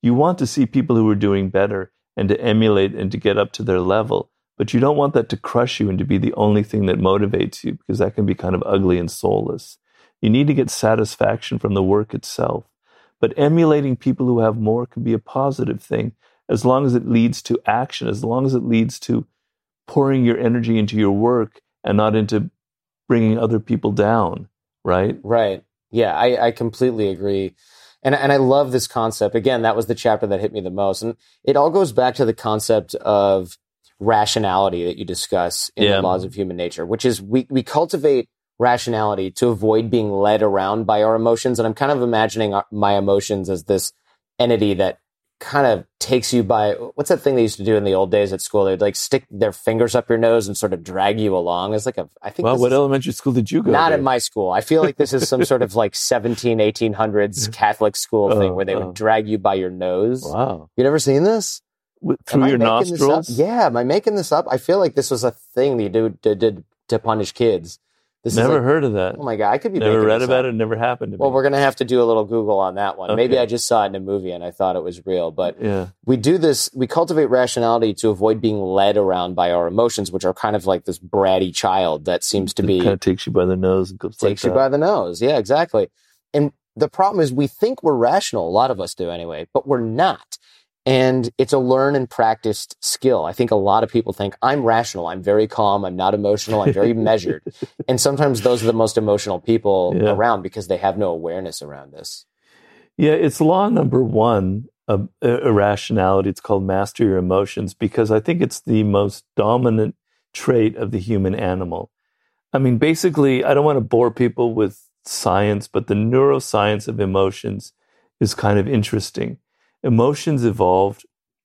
You want to see people who are doing better and to emulate and to get up to their level. But you don't want that to crush you and to be the only thing that motivates you, because that can be kind of ugly and soulless. You need to get satisfaction from the work itself. But emulating people who have more can be a positive thing, as long as it leads to action, as long as it leads to pouring your energy into your work and not into bringing other people down, right? Right. Yeah, I, I completely agree. And, and I love this concept. Again, that was the chapter that hit me the most. And it all goes back to the concept of rationality that you discuss in yeah. the Laws of Human Nature, which is we, we cultivate rationality to avoid being led around by our emotions. And I'm kind of imagining my emotions as this entity that kind of takes you by, what's that thing they used to do in the old days at school? They'd like stick their fingers up your nose and sort of drag you along. It's like a, I think. Well, what is, elementary school did you go Not to? in my school. I feel like this is some sort of like seventeen, eighteen hundreds Catholic school thing oh, where they would oh. drag you by your nose. Wow. You never seen this? With, through your nostrils? Yeah. Am I making this up? I feel like this was a thing that you do, did, did to punish kids. This never is like, heard of that. Oh my God, I could be never read about up. it. It never happened to well, me. Well, we're going to have to do a little Google on that one. Okay. Maybe I just saw it in a movie and I thought it was real. But yeah. we do this, we cultivate rationality to avoid being led around by our emotions, which are kind of like this bratty child that seems to it be... kind of takes you by the nose and goes Takes like you that. by the nose. Yeah, exactly. And the problem is we think we're rational. A lot of us do anyway, but we're not. And it's a learn and practiced skill. I think a lot of people think I'm rational. I'm very calm. I'm not emotional. I'm very measured. And sometimes those are the most emotional people yeah. around because they have no awareness around this. Yeah, it's law number one of irrationality. It's called master your emotions because I think it's the most dominant trait of the human animal. I mean, basically, I don't want to bore people with science, but the neuroscience of emotions is kind of interesting. Emotions evolved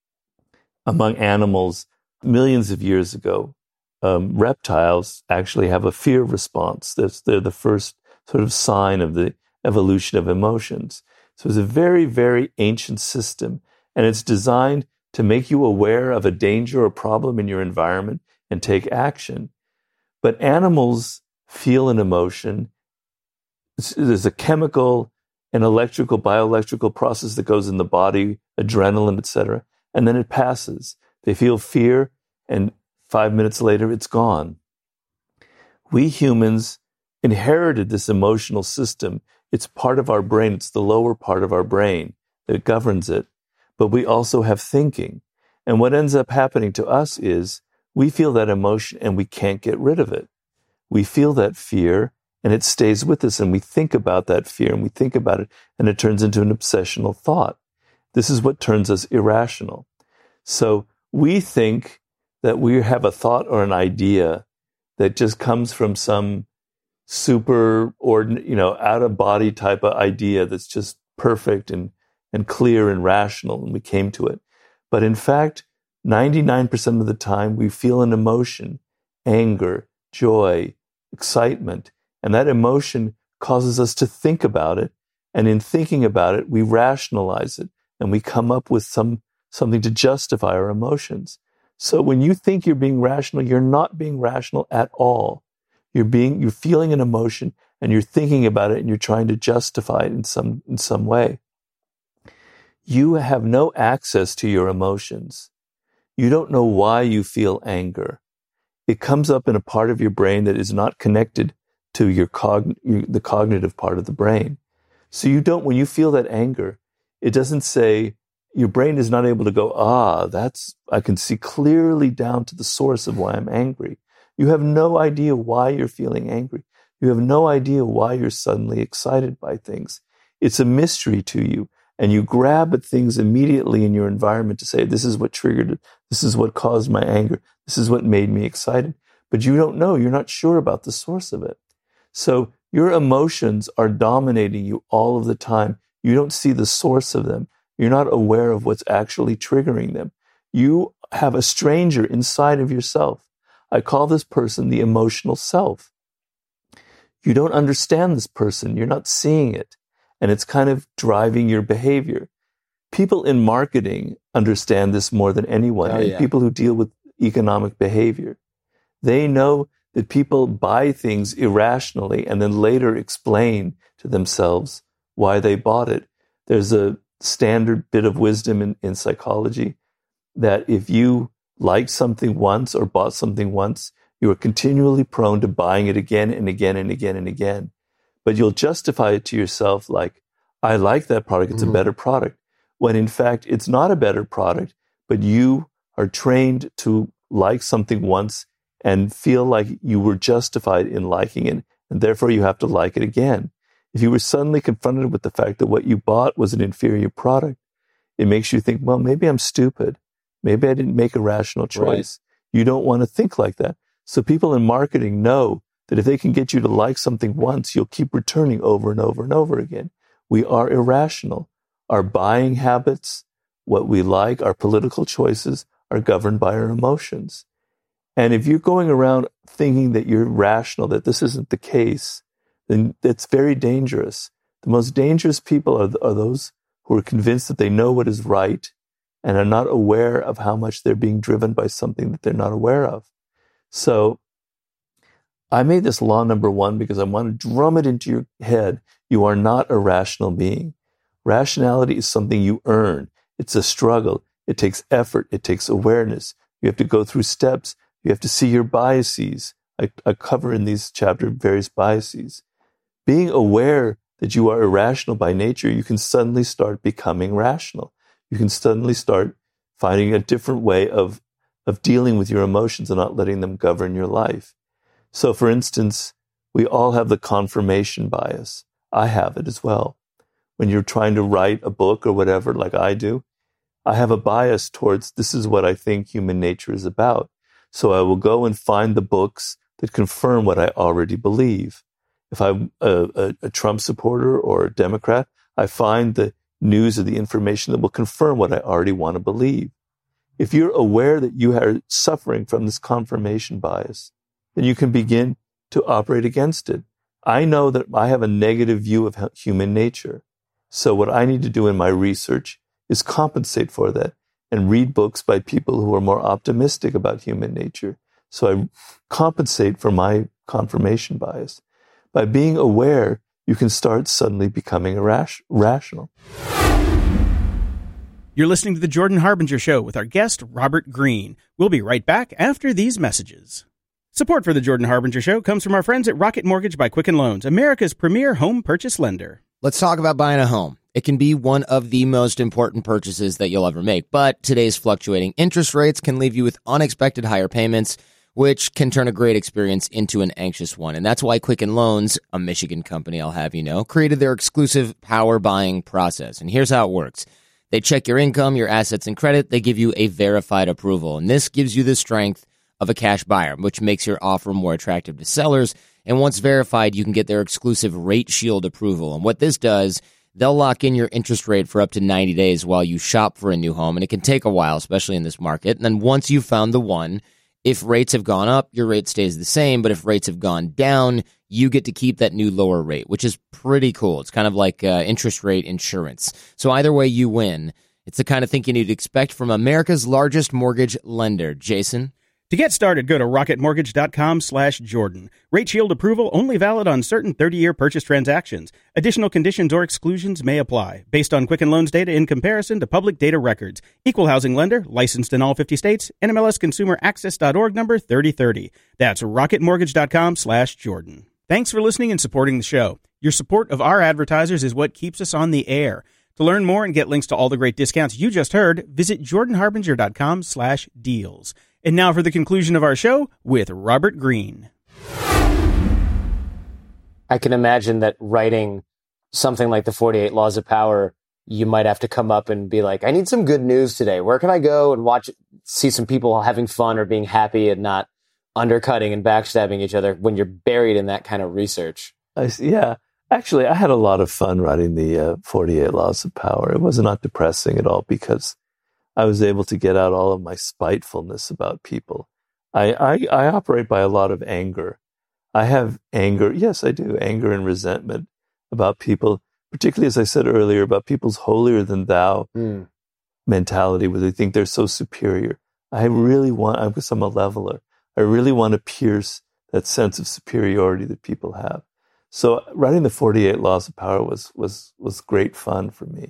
among animals millions of years ago. Um, reptiles actually have a fear response. That's, they're the first sort of sign of the evolution of emotions. So it's a very, very ancient system, and it's designed to make you aware of a danger or problem in your environment and take action. But animals feel an emotion. There's a chemical an electrical, bioelectrical process that goes in the body, adrenaline, et cetera, and then it passes. They feel fear, and five minutes later, it's gone. We humans inherited this emotional system. It's part of our brain. It's the lower part of our brain that governs it. But we also have thinking. And what ends up happening to us is we feel that emotion and we can't get rid of it. We feel that fear, and it stays with us, and we think about that fear, and we think about it, and it turns into an obsessional thought. This is what turns us irrational. So we think that we have a thought or an idea that just comes from some super, ordinary, you know, out-of-body type of idea that's just perfect and, and clear and rational, and we came to it. But in fact, ninety-nine percent of the time, we feel an emotion, anger, joy, excitement, and that emotion causes us to think about it. And in thinking about it, we rationalize it and we come up with some something to justify our emotions. So when you think you're being rational, you're not being rational at all. You're being, you're feeling an emotion and you're thinking about it and you're trying to justify it in some, in some way. You have no access to your emotions. You don't know why you feel anger. It comes up in a part of your brain that is not connected to your cogn- the cognitive part of the brain. So you don't, when you feel that anger, it doesn't say, your brain is not able to go, ah, that's, I can see clearly down to the source of why I'm angry. You have no idea why you're feeling angry. You have no idea why you're suddenly excited by things. It's a mystery to you. And you grab at things immediately in your environment to say, this is what triggered it. This is what caused my anger. This is what made me excited. But you don't know. You're not sure about the source of it. So your emotions are dominating you all of the time. You don't see the source of them. You're not aware of what's actually triggering them. You have a stranger inside of yourself. I call this person the emotional self. You don't understand this person. You're not seeing it. And it's kind of driving your behavior. People in marketing understand this more than anyone. Oh, and yeah. People who deal with economic behavior. They know that people buy things irrationally and then later explain to themselves why they bought it. There's a standard bit of wisdom in, in psychology that if you liked something once or bought something once, you are continually prone to buying it again and again and again and again. But you'll justify it to yourself like, I like that product, it's mm-hmm. a better product. When in fact, it's not a better product, but you are trained to like something once and feel like you were justified in liking it, and therefore you have to like it again. If you were suddenly confronted with the fact that what you bought was an inferior product, it makes you think, well, maybe I'm stupid. Maybe I didn't make a rational choice. Right. You don't want to think like that. So people in marketing know that if they can get you to like something once, you'll keep returning over and over and over again. We are irrational. Our buying habits, what we like, our political choices are governed by our emotions. And if you're going around thinking that you're rational, that this isn't the case, then that's very dangerous. The most dangerous people are, are those who are convinced that they know what is right and are not aware of how much they're being driven by something that they're not aware of. So I made this law number one because I want to drum it into your head. You are not a rational being. Rationality is something you earn. It's a struggle. It takes effort. It takes awareness. You have to go through steps. You have to see your biases. I, I cover in these chapters various biases. Being aware that you are irrational by nature, you can suddenly start becoming rational. You can suddenly start finding a different way of, of dealing with your emotions and not letting them govern your life. So, for instance, we all have the confirmation bias. I have it as well. When you're trying to write a book or whatever, like I do, I have a bias towards this is what I think human nature is about. So I will go and find the books that confirm what I already believe. If I'm a, a, a Trump supporter or a Democrat, I find the news or the information that will confirm what I already want to believe. If you're aware that you are suffering from this confirmation bias, then you can begin to operate against it. I know that I have a negative view of human nature. So what I need to do in my research is compensate for that and read books by people who are more optimistic about human nature. So I compensate for my confirmation bias. By being aware, you can start suddenly becoming irrash- rational. You're listening to The Jordan Harbinger Show with our guest, Robert Greene. We'll be right back after these messages. Support for The Jordan Harbinger Show comes from our friends at Rocket Mortgage by Quicken Loans, America's premier home purchase lender. Let's talk about buying a home. It can be one of the most important purchases that you'll ever make, but today's fluctuating interest rates can leave you with unexpected higher payments, which can turn a great experience into an anxious one. And that's why Quicken Loans, a Michigan company I'll have you know, created their exclusive power buying process. And here's how it works. They check your income, your assets, and credit. They give you a verified approval. And this gives you the strength of a cash buyer, which makes your offer more attractive to sellers. And once verified, you can get their exclusive Rate Shield approval. And what this does, they'll lock in your interest rate for up to ninety days while you shop for a new home. And it can take a while, especially in this market. And then once you've found the one, if rates have gone up, your rate stays the same. But if rates have gone down, you get to keep that new lower rate, which is pretty cool. It's kind of like uh, interest rate insurance. So either way, you win. It's the kind of thing you need to expect from America's largest mortgage lender. Jason? To get started, go to rocketmortgage.com slash Jordan. Rate Shield approval only valid on certain thirty-year purchase transactions. Additional conditions or exclusions may apply. Based on Quicken Loans data in comparison to public data records. Equal housing lender, licensed in all fifty states, N M L S consumer access dot org number thirty thirty. That's rocketmortgage.com slash Jordan. Thanks for listening and supporting the show. Your support of our advertisers is what keeps us on the air. To learn more and get links to all the great discounts you just heard, visit jordanharbinger.com slash deals. And now for the conclusion of our show with Robert Greene. I can imagine that writing something like the forty-eight Laws of Power, you might have to come up and be like, I need some good news today. Where can I go and watch, see some people having fun or being happy and not undercutting and backstabbing each other when you're buried in that kind of research? I, yeah. Actually, I had a lot of fun writing the uh, forty-eight Laws of Power. It was not depressing at all because I was able to get out all of my spitefulness about people. I, I, I operate by a lot of anger. I have anger. Yes, I do. Anger and resentment about people, particularly, as I said earlier, about people's holier than thou mm. mentality where they think they're so superior. I really want, I'm, because I'm a leveler, I really want to pierce that sense of superiority that people have. So writing the forty-eight Laws of Power was was was great fun for me.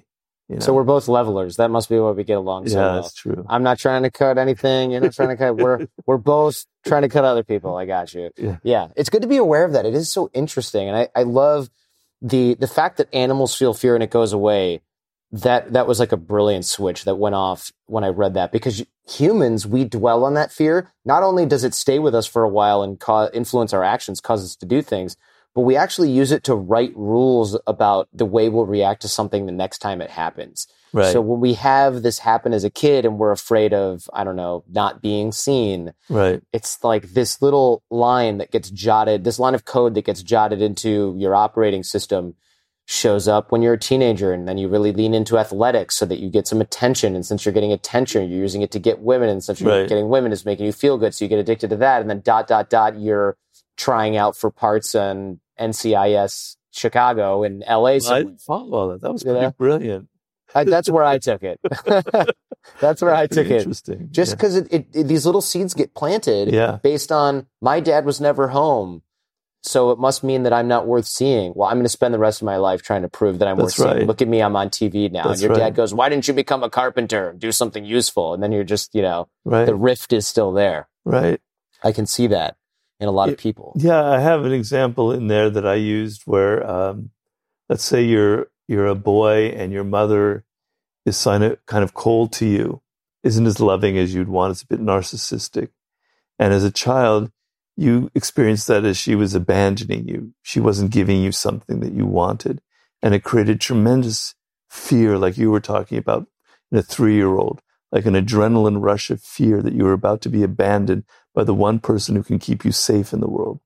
You know? So we're both levelers. That must be why we get along so yeah, well. Yeah, that's true. I'm not trying to cut anything. You're not trying to cut. We're we're both trying to cut other people. I got you. Yeah. yeah. It's good to be aware of that. It is so interesting. And I, I love the the fact that animals feel fear and it goes away. That that was like a brilliant switch that went off when I read that, because humans, we dwell on that fear. Not only does it stay with us for a while and cause, influence our actions, cause us to do things, but we actually use it to write rules about the way we'll react to something the next time it happens. Right. So when we have this happen as a kid and we're afraid of, I don't know, not being seen, right. it's like this little line that gets jotted, this line of code that gets jotted into your operating system shows up when you're a teenager, and then you really lean into athletics so that you get some attention. And since you're getting attention, you're using it to get women. And since you're right. getting women, it's making you feel good. So you get addicted to that. And then dot, dot, dot, you're trying out for parts on N C I S Chicago and L A. Well, I didn't follow all that. That was pretty yeah. brilliant. I, that's where I took it. That's where I took it. Interesting. Just because yeah. it, it, it, these little seeds get planted yeah. based on my dad was never home. So it must mean that I'm not worth seeing. Well, I'm going to spend the rest of my life trying to prove that I'm That's worth right. seeing. Look at me, I'm on T V now. That's and your right. dad goes, why didn't you become a carpenter? Do something useful. And then you're just, you know, right. the rift is still there. Right. I can see that in a lot it, of people. Yeah, I have an example in there that I used where, um, let's say you're you're a boy and your mother is kind of, kind of cold to you, isn't as loving as you'd want. It's a bit narcissistic. And as a child, you experienced that as she was abandoning you. She wasn't giving you something that you wanted. And it created tremendous fear, like you were talking about in a three-year-old, like an adrenaline rush of fear that you were about to be abandoned by the one person who can keep you safe in the world.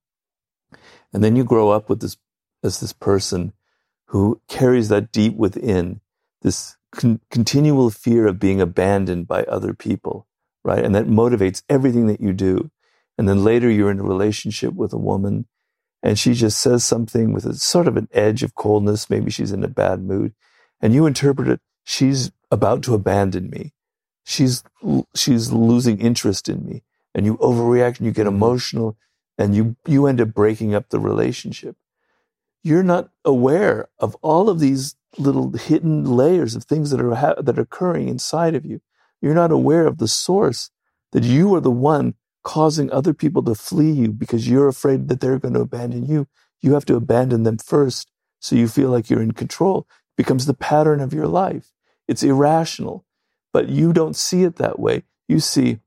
And then you grow up with this as this person who carries that deep within, this con- continual fear of being abandoned by other people, right? And that motivates everything that you do. And then later you're in a relationship with a woman and she just says something with a sort of an edge of coldness. Maybe she's in a bad mood and you interpret it. She's about to abandon me. She's, she's losing interest in me, and you overreact and you get emotional and you, you end up breaking up the relationship. You're not aware of all of these little hidden layers of things that are, ha- that are occurring inside of you. You're not aware of the source, that you are the one causing other people to flee you because you're afraid that they're going to abandon you. You have to abandon them first so you feel like you're in control. It becomes the pattern of your life. It's irrational, but you don't see it that way. You see,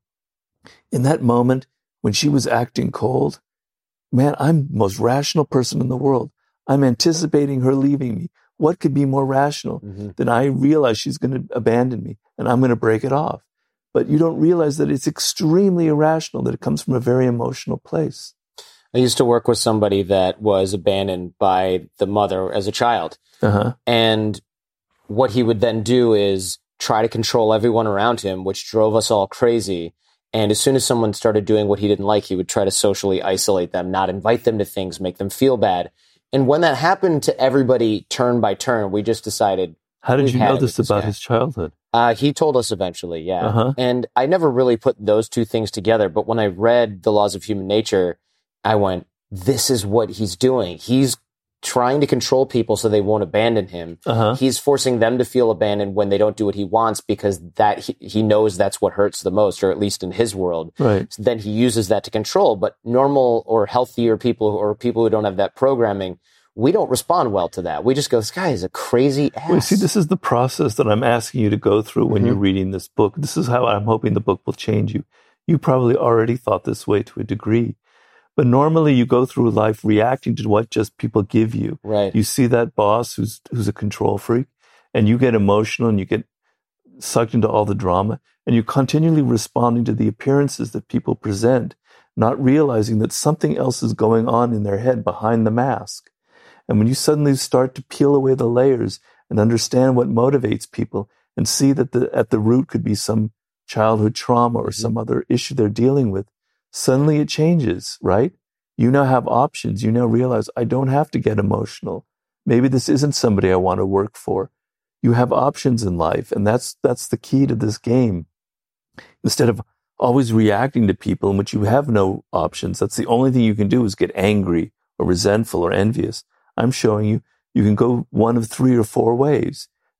in that moment when she was acting cold, man, I'm the most rational person in the world. I'm anticipating her leaving me. What could be more rational mm-hmm. than I realize she's going to abandon me and I'm going to break it off? But you don't realize that it's extremely irrational, that it comes from a very emotional place. I used to work with somebody that was abandoned by the mother as a child. Uh-huh. And what he would then do is try to control everyone around him, which drove us all crazy. And as soon as someone started doing what he didn't like, he would try to socially isolate them, not invite them to things, make them feel bad. And when that happened to everybody turn by turn, we just decided. How did you know this about this his childhood? Uh, he told us eventually, yeah. Uh-huh. And I never really put those two things together. But when I read The Laws of Human Nature, I went, this is what he's doing. He's trying to control people so they won't abandon him. Uh-huh. He's forcing them to feel abandoned when they don't do what he wants because that he, he knows that's what hurts the most, or at least in his world. Right. So then he uses that to control. But normal or healthier people or people who don't have that programming, we don't respond well to that. We just go, this guy is a crazy ass. Well, see, this is the process that I'm asking you to go through when mm-hmm. you're reading this book. This is how I'm hoping the book will change you. You probably already thought this way to a degree. But normally you go through life reacting to what just people give you. Right. You see that boss who's who's a control freak, and you get emotional and you get sucked into all the drama, and you're continually responding to the appearances that people present, not realizing that something else is going on in their head behind the mask. And when you suddenly start to peel away the layers and understand what motivates people and see that the, at the root could be some childhood trauma or mm-hmm. some other issue they're dealing with, suddenly it changes, right? You now have options. You now realize, I don't have to get emotional. Maybe this isn't somebody I want to work for. You have options in life, and that's that's the key to this game. Instead of always reacting to people in which you have no options, that's the only thing you can do is get angry or resentful or envious. I'm showing you, you can go one of three or four ways.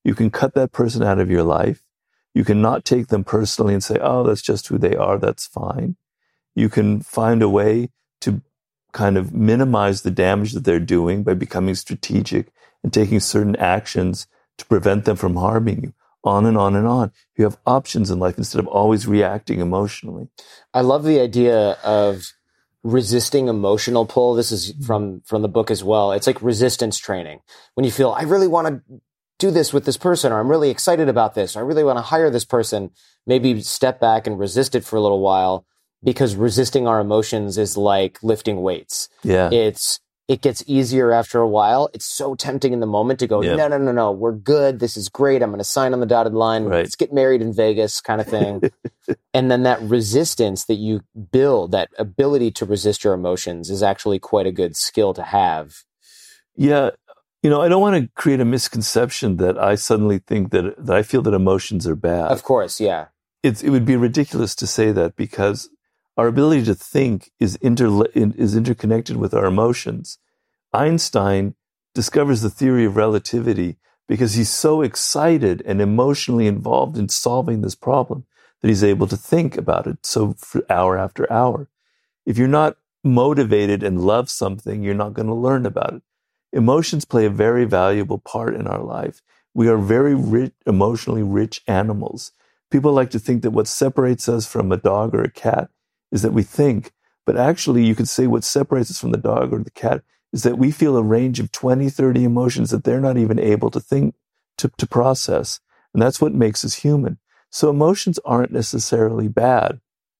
You can cut that person out of your life. You can not take them personally and say, oh, that's just who they are. That's fine. You can find a way to kind of minimize the damage that they're doing by becoming strategic and taking certain actions to prevent them from harming you. On and on and on. You have options in life instead of always reacting emotionally. I love the idea of resisting emotional pull. This is from, from the book as well. It's like resistance training. When you feel, I really want to do this with this person, or I'm really excited about this, or I really want to hire this person, maybe step back and resist it for a little while, because resisting our emotions is like lifting weights. Yeah. It's, it gets easier after a while. It's so tempting in the moment to go, yeah. no, no, no, no, we're good. This is great. I'm going to sign on the dotted line. Right. Let's get married in Vegas kind of thing. And then that resistance that you build, that ability to resist your emotions, is actually quite a good skill to have. Yeah. You know, I don't want to create a misconception that I suddenly think that, that I feel that emotions are bad. Of course, yeah. It's, it would be ridiculous to say that, because our ability to think is inter, is interconnected with our emotions. Einstein discovers the theory of relativity because he's so excited and emotionally involved in solving this problem that he's able to think about it so for hour after hour. If you're not motivated and love something, you're not going to learn about it. Emotions play a very valuable part in our life. We are very rich, emotionally rich animals. People like to think that what separates us from a dog or a cat is that we think, but actually you could say what separates us from the dog or the cat is that we feel a range of twenty, thirty emotions that they're not even able to think, to, to process. And that's what makes us human. So emotions aren't necessarily bad,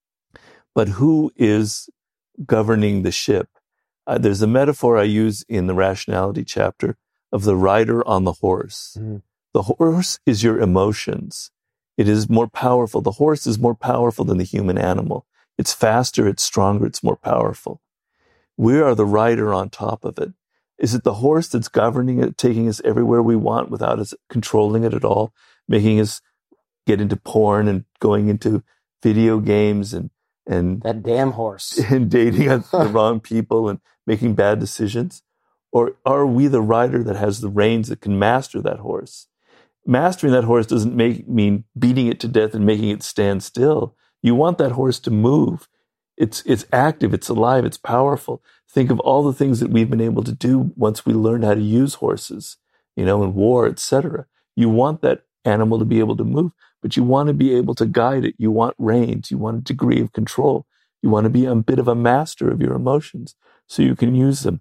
but who is governing the ship? Uh, there's a metaphor I use in the rationality chapter of the rider on the horse. Mm. The horse is your emotions. It is more powerful. The horse is more powerful than the human animal. It's faster, it's stronger, it's more powerful. We are the rider on top of it. Is it the horse that's governing it, taking us everywhere we want without us controlling it at all, making us get into porn and going into video games and and that damn horse and dating the wrong people and making bad decisions? Or are we the rider that has the reins that can master that horse? Mastering that horse doesn't make mean beating it to death and making it stand still. You want that horse to move. It's it's active, it's alive, it's powerful. Think of all the things that we've been able to do once we learned how to use horses, you know, in war, et cetera. You want that animal to be able to move, but you want to be able to guide it. You want reins. You want a degree of control. You want to be a bit of a master of your emotions so you can use them.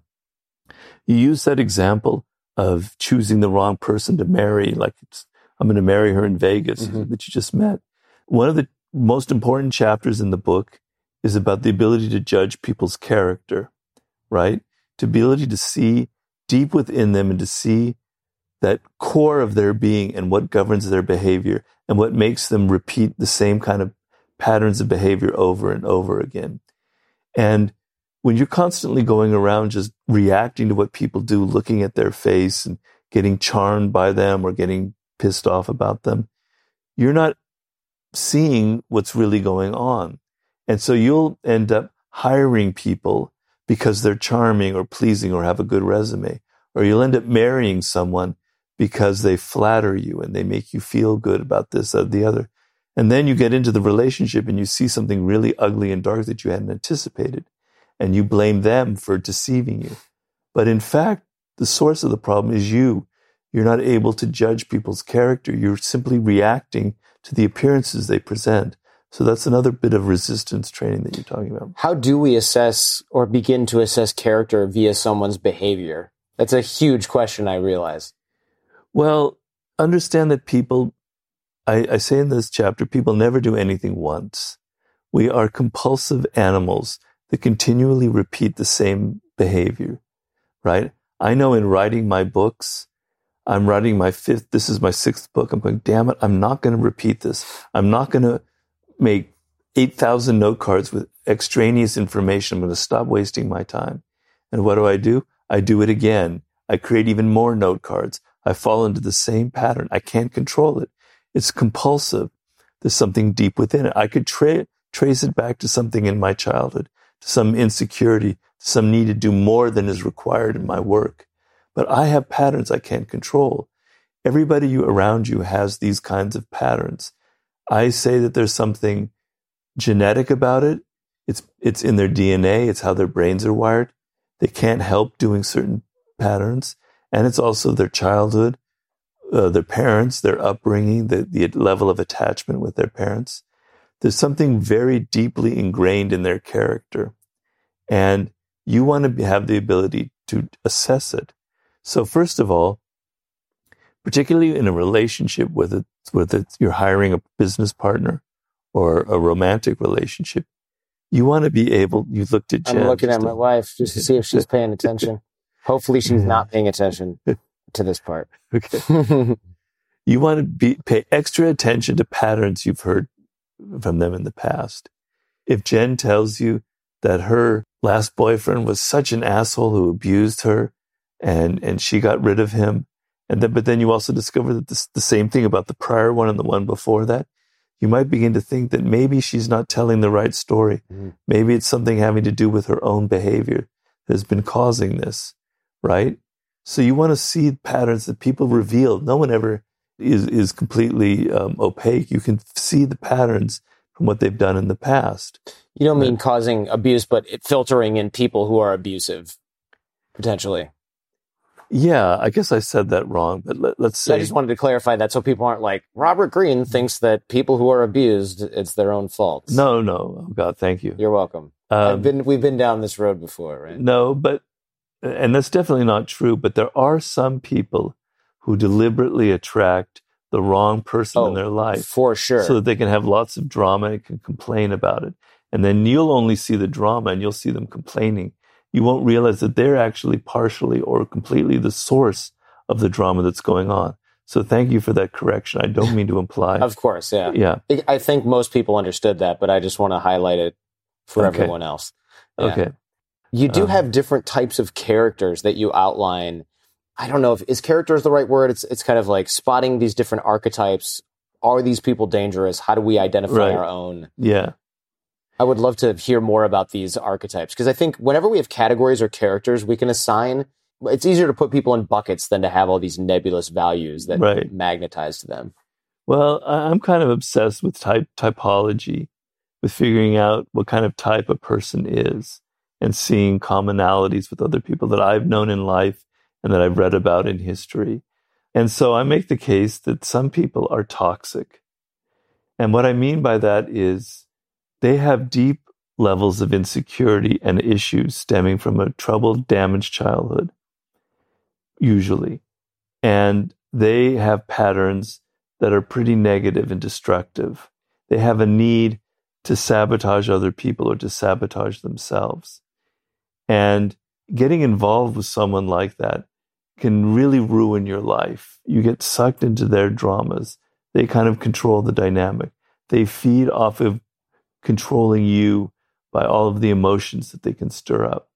You use that example of choosing the wrong person to marry, like it's, I'm going to marry her in Vegas, mm-hmm. that you just met. One of the most important chapters in the book is about the ability to judge people's character, right? The ability to see deep within them and to see that core of their being and what governs their behavior and what makes them repeat the same kind of patterns of behavior over and over again. And when you're constantly going around just reacting to what people do, looking at their face and getting charmed by them or getting pissed off about them, you're not seeing what's really going on. And so you'll end up hiring people because they're charming or pleasing or have a good resume, or you'll end up marrying someone because they flatter you and they make you feel good about this or the other. And then you get into the relationship and you see something really ugly and dark that you hadn't anticipated, and you blame them for deceiving you. But in fact, the source of the problem is you. You're not able to judge people's character. You're simply reacting to the appearances they present. So that's another bit of resistance training that you're talking about. How do we assess or begin to assess character via someone's behavior? That's a huge question, I realize. Well, understand that people, I, I say in this chapter, people never do anything once. We are compulsive animals that continually repeat the same behavior, right? I know in writing my books, I'm writing my fifth, this is my sixth book. I'm going, damn it, I'm not going to repeat this. I'm not going to make eight thousand note cards with extraneous information. I'm going to stop wasting my time. And what do I do? I do it again. I create even more note cards. I fall into the same pattern. I can't control it. It's compulsive. There's something deep within it. I could tra- trace it back to something in my childhood, to some insecurity, to some need to do more than is required in my work. But I have patterns I can't control. everybody you around you has these kinds of patterns. I say that there's something genetic about it. It's it's in their D N A. It's how their brains are wired. They can't help doing certain patterns. And it's also their childhood, uh, their parents, their upbringing, the, the level of attachment with their parents. There's something very deeply ingrained in their character. And you want to have the ability to assess it. So first of all, particularly in a relationship with it, with it, you're hiring a business partner or a romantic relationship, you want to be able, you looked at Jen. I'm looking at my wife just to see if she's paying attention. Hopefully she's not paying attention to this part. Okay. You want to be, pay extra attention to patterns you've heard from them in the past. If Jen tells you that her last boyfriend was such an asshole who abused her and, and she got rid of him, and then, but then you also discover that this, the same thing about the prior one and the one before that, you might begin to think that maybe she's not telling the right story. Mm-hmm. Maybe it's something having to do with her own behavior that has been causing this, right? So you want to see patterns that people reveal. No one ever is, is completely um, opaque. You can see the patterns from what they've done in the past. You don't mean causing abuse, but it filtering in people who are abusive, potentially. Yeah, I guess I said that wrong, but let, let's say... I just wanted to clarify that so people aren't like, Robert Greene thinks that people who are abused, it's their own fault. No, no. Oh, God, thank you. You're welcome. Um, I've been, we've been down this road before, right? No, but, and that's definitely not true, but there are some people who deliberately attract the wrong person oh, in their life. For sure. So that they can have lots of drama and can complain about it. And then you'll only see the drama and you'll see them complaining. You won't realize that they're actually partially or completely the source of the drama that's going on. So thank you for that correction. I don't mean to imply. Of course, yeah. Yeah. I think most people understood that, but I just want to highlight it for okay. everyone else. Yeah. Okay. You do um, have different types of characters that you outline. I don't know if is character is the right word. It's it's kind of like spotting these different archetypes. Are these people dangerous? How do we identify right. our own? Yeah. I would love to hear more about these archetypes because I think whenever we have categories or characters we can assign, it's easier to put people in buckets than to have all these nebulous values that right. magnetize to them. Well, I'm kind of obsessed with type typology, with figuring out what kind of type a person is and seeing commonalities with other people that I've known in life and that I've read about in history. And so I make the case that some people are toxic. And what I mean by that is they have deep levels of insecurity and issues stemming from a troubled, damaged childhood, usually. And they have patterns that are pretty negative and destructive. They have a need to sabotage other people or to sabotage themselves. And getting involved with someone like that can really ruin your life. You get sucked into their dramas. They kind of control the dynamic. They feed off of controlling you by all of the emotions that they can stir up.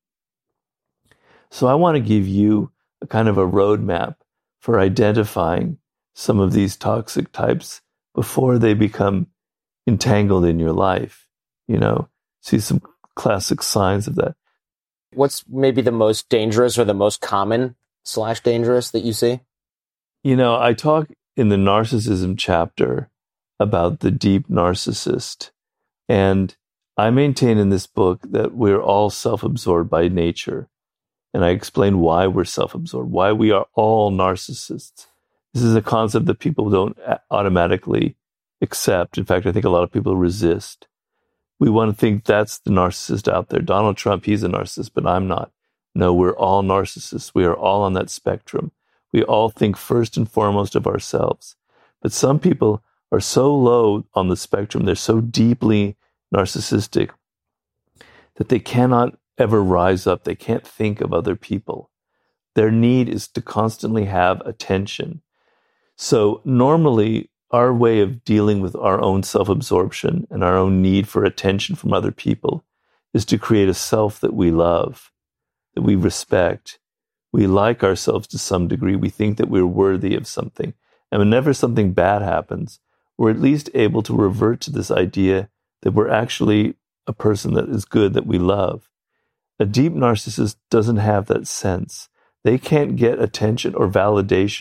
So I want to give you a kind of a roadmap for identifying some of these toxic types before they become entangled in your life. You know, see some classic signs of that. What's maybe the most dangerous or the most common slash dangerous that you see? You know, I talk in the narcissism chapter about the deep narcissist. And I maintain in this book that we're all self-absorbed by nature. And I explain why we're self-absorbed, why we are all narcissists. This is a concept that people don't automatically accept. In fact, I think a lot of people resist. We want to think that's the narcissist out there. Donald Trump, he's a narcissist, but I'm not. No, we're all narcissists. We are all on that spectrum. We all think first and foremost of ourselves. But some people are so low on the spectrum, they're so deeply narcissistic that they cannot ever rise up. They can't think of other people. Their need is to constantly have attention. So normally, our way of dealing with our own self-absorption and our own need for attention from other people is to create a self that we love, that we respect. We like ourselves to some degree. We think that we're worthy of something. And whenever something bad happens, we're at least able to revert to this idea that we're actually a person that is good, that we love. A deep narcissist doesn't have that sense. They can't get attention or validation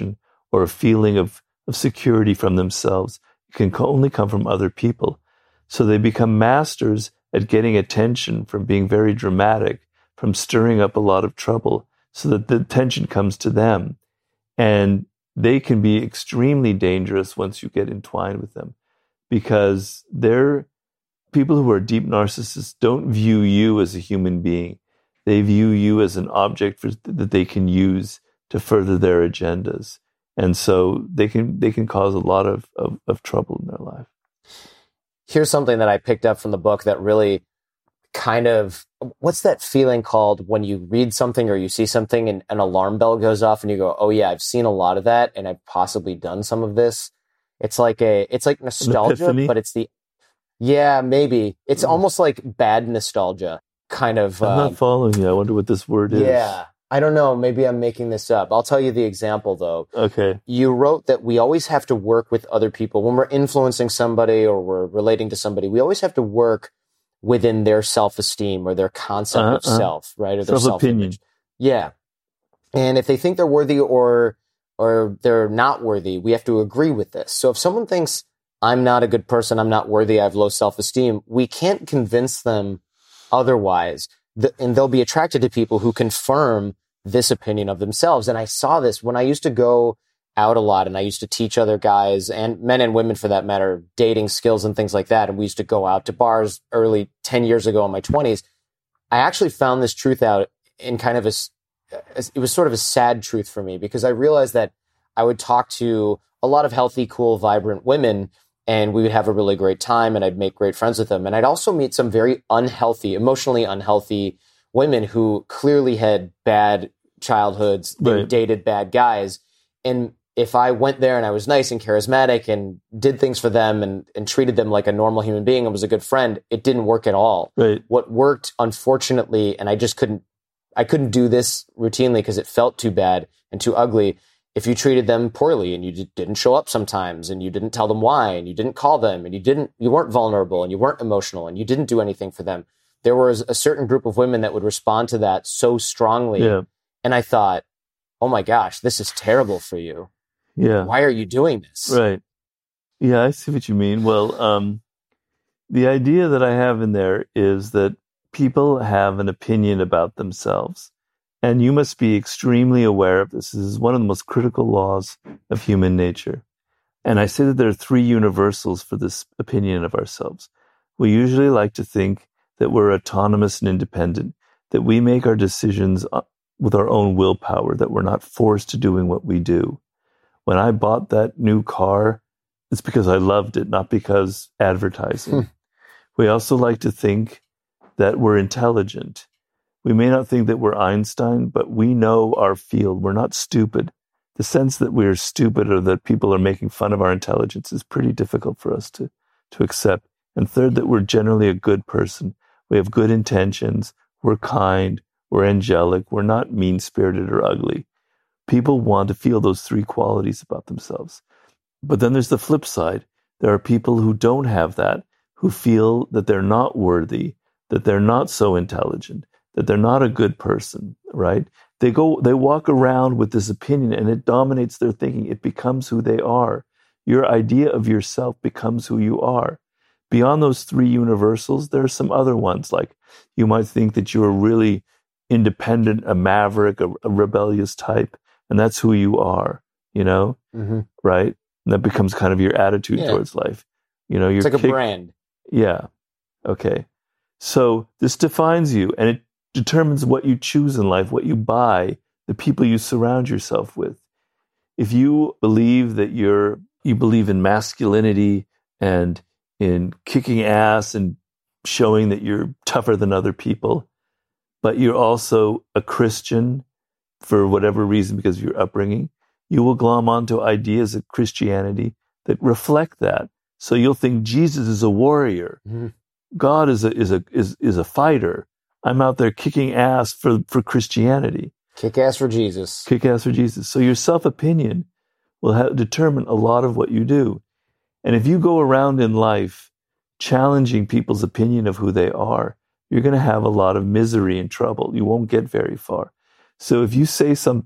or a feeling of, of security from themselves. It can co- only come from other people. So they become masters at getting attention from being very dramatic, from stirring up a lot of trouble, so that the attention comes to them. And they can be extremely dangerous once you get entwined with them, because they're people who are deep narcissists don't view you as a human being. They view you as an object for, that they can use to further their agendas. And so they can they can cause a lot of, of, of trouble in their life. Here's something that I picked up from the book that really kind of, what's that feeling called when you read something or you see something and an alarm bell goes off and you go, oh yeah, I've seen a lot of that and I've possibly done some of this. It's like a, it's like nostalgia, but it's the, yeah, maybe. It's mm. almost like bad nostalgia kind of. I'm uh, not following you. I wonder what this word is. Yeah. I don't know. Maybe I'm making this up. I'll tell you the example, though. Okay. You wrote that we always have to work with other people. When we're influencing somebody or we're relating to somebody, we always have to work within their self-esteem or their concept uh-huh, of self, right? Or their self-opinion. Self-image. Yeah. And if they think they're worthy or or they're not worthy, we have to agree with this. So if someone thinks, I'm not a good person, I'm not worthy, I have low self-esteem, we can't convince them otherwise. The, and they'll be attracted to people who confirm this opinion of themselves. And I saw this when I used to go out a lot and I used to teach other guys and men and women for that matter, dating skills and things like that. And we used to go out to bars early ten years ago in my twenties. I actually found this truth out in kind of a, it was sort of a sad truth for me, because I realized that I would talk to a lot of healthy, cool, vibrant women and we would have a really great time and I'd make great friends with them. And I'd also meet some very unhealthy, emotionally unhealthy women who clearly had bad childhoods. They right. dated bad guys. And if I went there and I was nice and charismatic and did things for them and, and treated them like a normal human being and was a good friend, it didn't work at all. Right. What worked, unfortunately, and I just couldn't, I couldn't do this routinely because it felt too bad and too ugly. If you treated them poorly and you d- didn't show up sometimes and you didn't tell them why and you didn't call them and you didn't, you weren't vulnerable and you weren't emotional and you didn't do anything for them, there was a certain group of women that would respond to that so strongly. Yeah. And I thought, oh my gosh, this is terrible for you. Yeah. Why are you doing this? Right. Yeah, I see what you mean. Well, um, the idea that I have in there is that people have an opinion about themselves. And you must be extremely aware of this. This is one of the most critical laws of human nature. And I say that there are three universals for this opinion of ourselves. We usually like to think that we're autonomous and independent, that we make our decisions with our own willpower, that we're not forced to doing what we do. When I bought that new car, it's because I loved it, not because advertising. Hmm. We also like to think that we're intelligent. We may not think that we're Einstein, but we know our field. We're not stupid. The sense that we're stupid or that people are making fun of our intelligence is pretty difficult for us to, to accept. And third, that we're generally a good person. We have good intentions. We're kind. We're angelic. We're not mean-spirited or ugly. People want to feel those three qualities about themselves. But then there's the flip side. There are people who don't have that, who feel that they're not worthy, that they're not so intelligent, that they're not a good person, right? They go, they walk around with this opinion and it dominates their thinking. It becomes who they are. Your idea of yourself becomes who you are. Beyond those three universals, there are some other ones. Like you might think that you're really independent, a maverick, a, a rebellious type, and that's who you are, you know, mm-hmm. right? And that becomes kind of your attitude yeah. towards life. You know, you're it's like kick- a brand. Yeah. Okay. So this defines you, and it determines what you choose in life, what you buy, the people you surround yourself with. If you believe that you're, you believe in masculinity and in kicking ass and showing that you're tougher than other people, but you're also a Christian for whatever reason because of your upbringing, you will glom onto ideas of Christianity that reflect that. So you'll think Jesus is a warrior. Mm-hmm. God is a, is a, is, is a fighter. I'm out there kicking ass for, for Christianity. Kick ass for Jesus. Kick ass for Jesus. So your self-opinion will have, determine a lot of what you do. And if you go around in life challenging people's opinion of who they are, you're going to have a lot of misery and trouble. You won't get very far. So if you say something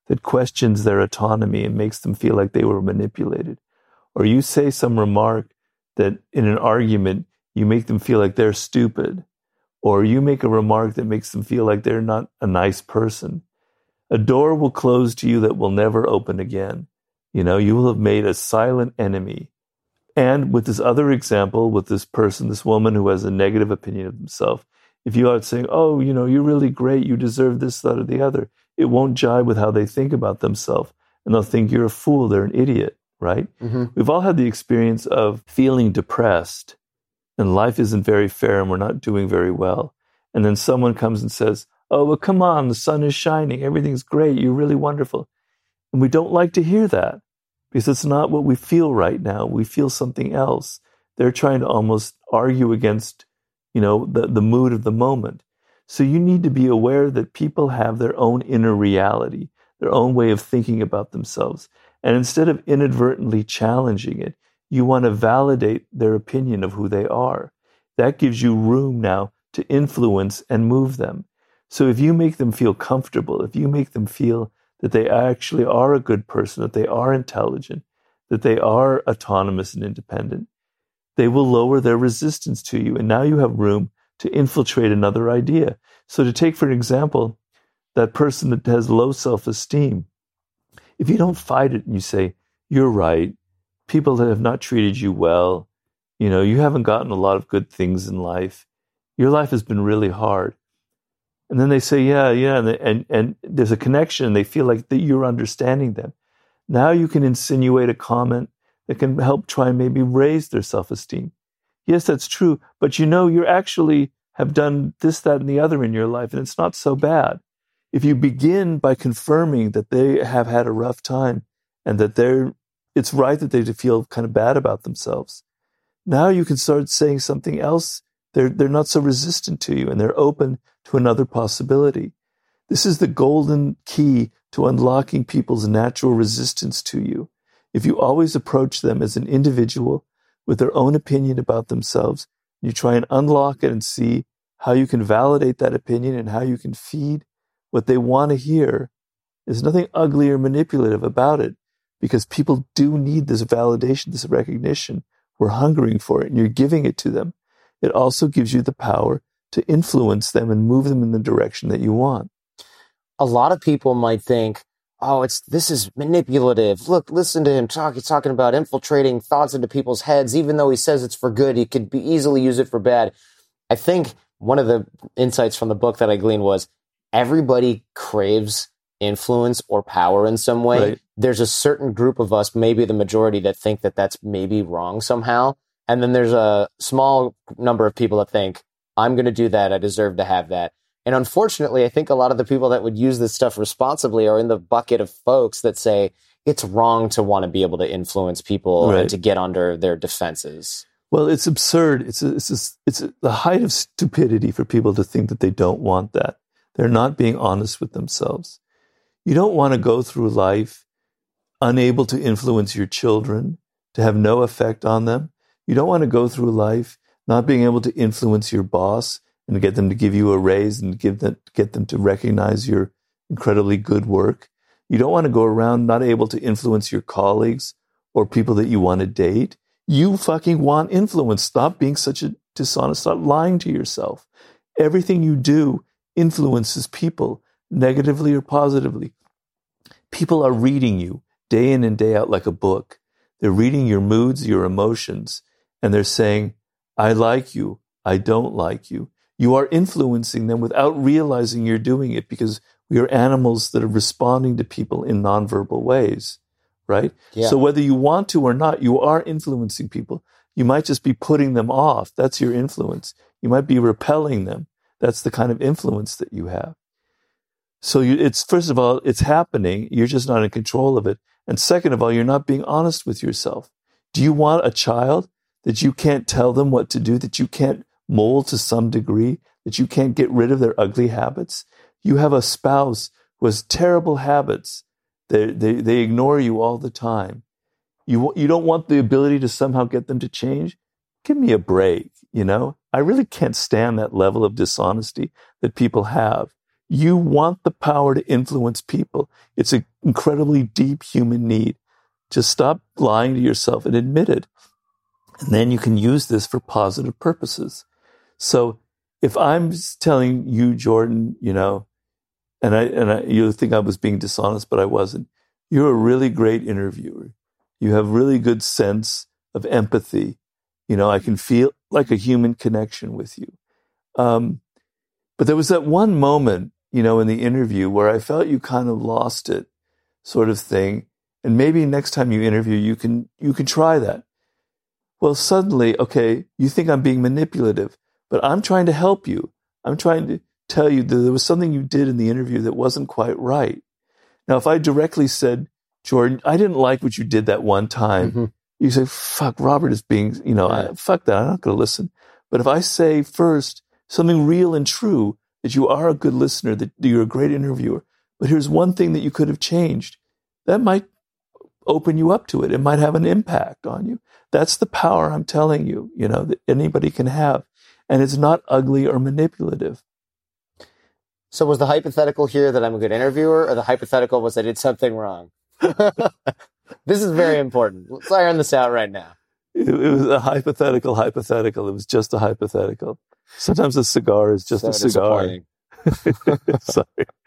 that questions their autonomy and makes them feel like they were manipulated. Or you say some remark that in an argument, you make them feel like they're stupid. Or you make a remark that makes them feel like they're not a nice person. A door will close to you that will never open again. You know, you will have made a silent enemy. And with this other example, with this person, this woman who has a negative opinion of themselves, if you are saying, oh, you know, you're really great, you deserve this, that, or the other, it won't jive with how they think about themselves. And they'll think you're a fool, they're an idiot, right? Mm-hmm. We've all had the experience of feeling depressed and life isn't very fair and we're not doing very well. And then someone comes and says, oh, well, come on, the sun is shining, everything's great, you're really wonderful. And we don't like to hear that because it's not what we feel right now. We feel something else. They're trying to almost argue against, you know, the, the mood of the moment. So you need to be aware that people have their own inner reality, their own way of thinking about themselves. And instead of inadvertently challenging it, you want to validate their opinion of who they are. That gives you room now to influence and move them. So if you make them feel comfortable, if you make them feel that they actually are a good person, that they are intelligent, that they are autonomous and independent, they will lower their resistance to you. And now you have room to infiltrate another idea. So to take, for an example, that person that has low self-esteem, if you don't fight it and you say, you're right, people that have not treated you well, you know, you haven't gotten a lot of good things in life, your life has been really hard. And then they say, yeah, yeah, and, and, and there's a connection, and they feel like that you're understanding them. Now you can insinuate a comment that can help try and maybe raise their self-esteem. Yes, that's true, but you know, you actually have done this, that, and the other in your life, and it's not so bad. If you begin by confirming that they have had a rough time and that they're, it's right that they feel kind of bad about themselves, now you can start saying something else. They're, they're not so resistant to you, and they're open to another possibility. This is the golden key to unlocking people's natural resistance to you. If you always approach them as an individual with their own opinion about themselves, you try and unlock it and see how you can validate that opinion and how you can feed what they want to hear. There's nothing ugly or manipulative about it, because people do need this validation, this recognition. We're hungering for it, and you're giving it to them. It also gives you the power to influence them and move them in the direction that you want. A lot of people might think, oh, it's this is manipulative. Look, listen to him talk. He's talking about infiltrating thoughts into people's heads. Even though he says it's for good, he could be easily use it for bad. I think one of the insights from the book that I gleaned was everybody craves influence or power in some way. Right. There's a certain group of us, maybe the majority, that think that that's maybe wrong somehow. And then there's a small number of people that think, I'm going to do that. I deserve to have that. And unfortunately, I think a lot of the people that would use this stuff responsibly are in the bucket of folks that say it's wrong to want to be able to influence people right. and to get under their defenses. Well, it's absurd. It's a, it's a, it's a, the height of stupidity for people to think that they don't want that. They're not being honest with themselves. You don't want to go through life unable to influence your children, to have no effect on them. You don't want to go through life not being able to influence your boss and get them to give you a raise and give them, get them to recognize your incredibly good work. You don't want to go around not able to influence your colleagues or people that you want to date. You fucking want influence. Stop being such a dishonest. Stop lying to yourself. Everything you do influences people, negatively or positively. People are reading you day in and day out like a book. They're reading your moods, your emotions, and they're saying, I like you, I don't like you. You are influencing them without realizing you're doing it, because we are animals that are responding to people in nonverbal ways, right? Yeah. So whether you want to or not, you are influencing people. You might just be putting them off. That's your influence. You might be repelling them. That's the kind of influence that you have. So you, it's, first of all, it's happening. You're just not in control of it. And second of all, you're not being honest with yourself. Do you want a child that you can't tell them what to do, that you can't mold to some degree, that you can't get rid of their ugly habits? You have a spouse who has terrible habits. They, they, they ignore you all the time. You, you don't want the ability to somehow get them to change? Give me a break, you know? I really can't stand that level of dishonesty that people have. You want the power to influence people. It's a incredibly deep human need. Just stop lying to yourself and admit it. And then you can use this for positive purposes. So if I'm telling you, Jordan, you know, and I and I, you think I was being dishonest, but I wasn't. You're a really great interviewer. You have really good sense of empathy. You know, I can feel like a human connection with you. Um, but there was that one moment, you know, in the interview where I felt you kind of lost it, sort of thing. And maybe next time you interview, you can you can try that. Well, suddenly, okay, you think I'm being manipulative, but I'm trying to help you. I'm trying to tell you that there was something you did in the interview that wasn't quite right. Now, if I directly said, Jordan, I didn't like what you did that one time, mm-hmm. you say, fuck, Robert is being, you know, yeah. I, fuck that, I'm not going to listen. But if I say first something real and true, that you are a good listener, that you're a great interviewer, but here's one thing that you could have changed, that might open you up to it. It might have an impact on you. That's the power I'm telling you, you know, that anybody can have. And it's not ugly or manipulative. So was the hypothetical here that I'm a good interviewer, or the hypothetical was I did something wrong? This is very important. Let's iron this out right now. It, it was a hypothetical hypothetical. It was just a hypothetical. Sometimes a cigar is just so a cigar. Sorry.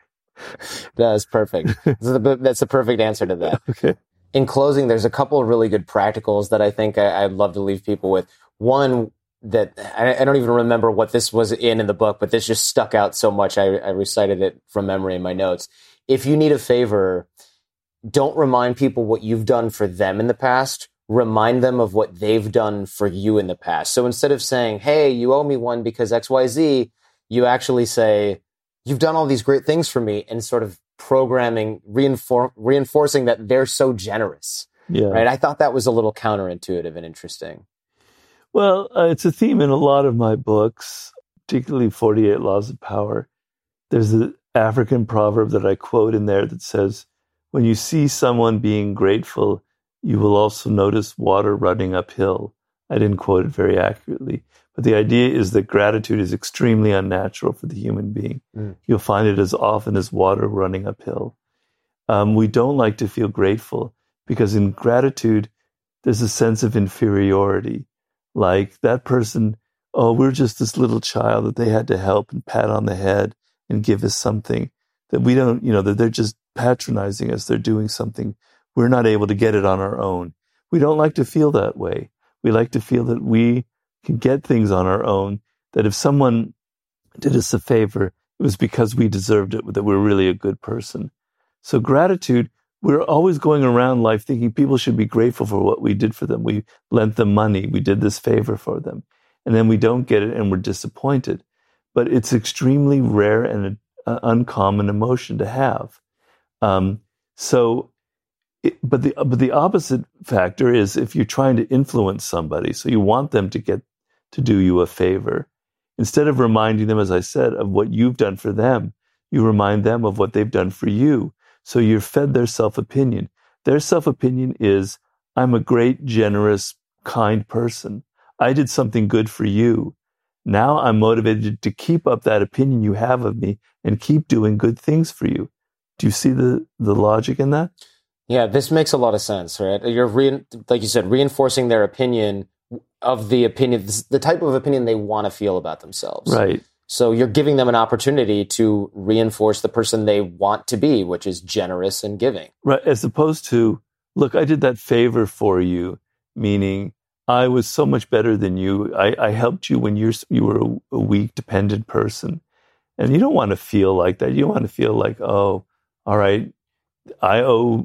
That's perfect. That's a perfect answer to that. Okay. In closing, there's a couple of really good practicals that I think I, I'd love to leave people with. One that I, I don't even remember what this was in in the book, but this just stuck out so much. I, I recited it from memory in my notes. If you need a favor, don't remind people what you've done for them in the past. Remind them of what they've done for you in the past. So instead of saying, hey, you owe me one because X Y Z, you actually say, you've done all these great things for me, and sort of programming, reinfor- reinforcing that they're so generous. Yeah. Right. I thought that was a little counterintuitive and interesting. Well, uh, it's a theme in a lot of my books, particularly forty-eight Laws of Power. There's an African proverb that I quote in there that says, when you see someone being grateful, you will also notice water running uphill. I didn't quote it very accurately, but the idea is that gratitude is extremely unnatural for the human being. Mm. You'll find it as often as water running uphill. Um, we don't like to feel grateful because in gratitude, there's a sense of inferiority. Like that person, oh, we're just this little child that they had to help and pat on the head and give us something that we don't, you know, that they're just patronizing us. They're doing something. We're not able to get it on our own. We don't like to feel that way. We like to feel that we can get things on our own, that if someone did us a favor, it was because we deserved it, that we're really a good person. So gratitude, we're always going around life thinking people should be grateful for what we did for them. We lent them money. We did this favor for them. And then we don't get it and we're disappointed. But it's extremely rare and an uncommon emotion to have. Um, so, it, but the but the opposite factor is if you're trying to influence somebody, so you want them to get to do you a favor, instead of reminding them, as I said, of what you've done for them, you remind them of what they've done for you. So you're fed their self-opinion. Their self-opinion is, I'm a great, generous, kind person. I did something good for you. Now I'm motivated to keep up that opinion you have of me and keep doing good things for you. Do you see the, the logic in that? Yeah, this makes a lot of sense, right? You're, re- like you said, reinforcing their opinion of the opinion, the type of opinion they want to feel about themselves. Right. So you're giving them an opportunity to reinforce the person they want to be, which is generous and giving. Right. As opposed to, look, I did that favor for you, meaning I was so much better than you. I, I helped you when you're, you were a, a weak, dependent person. And you don't want to feel like that. You want to feel like, oh, all right, I owe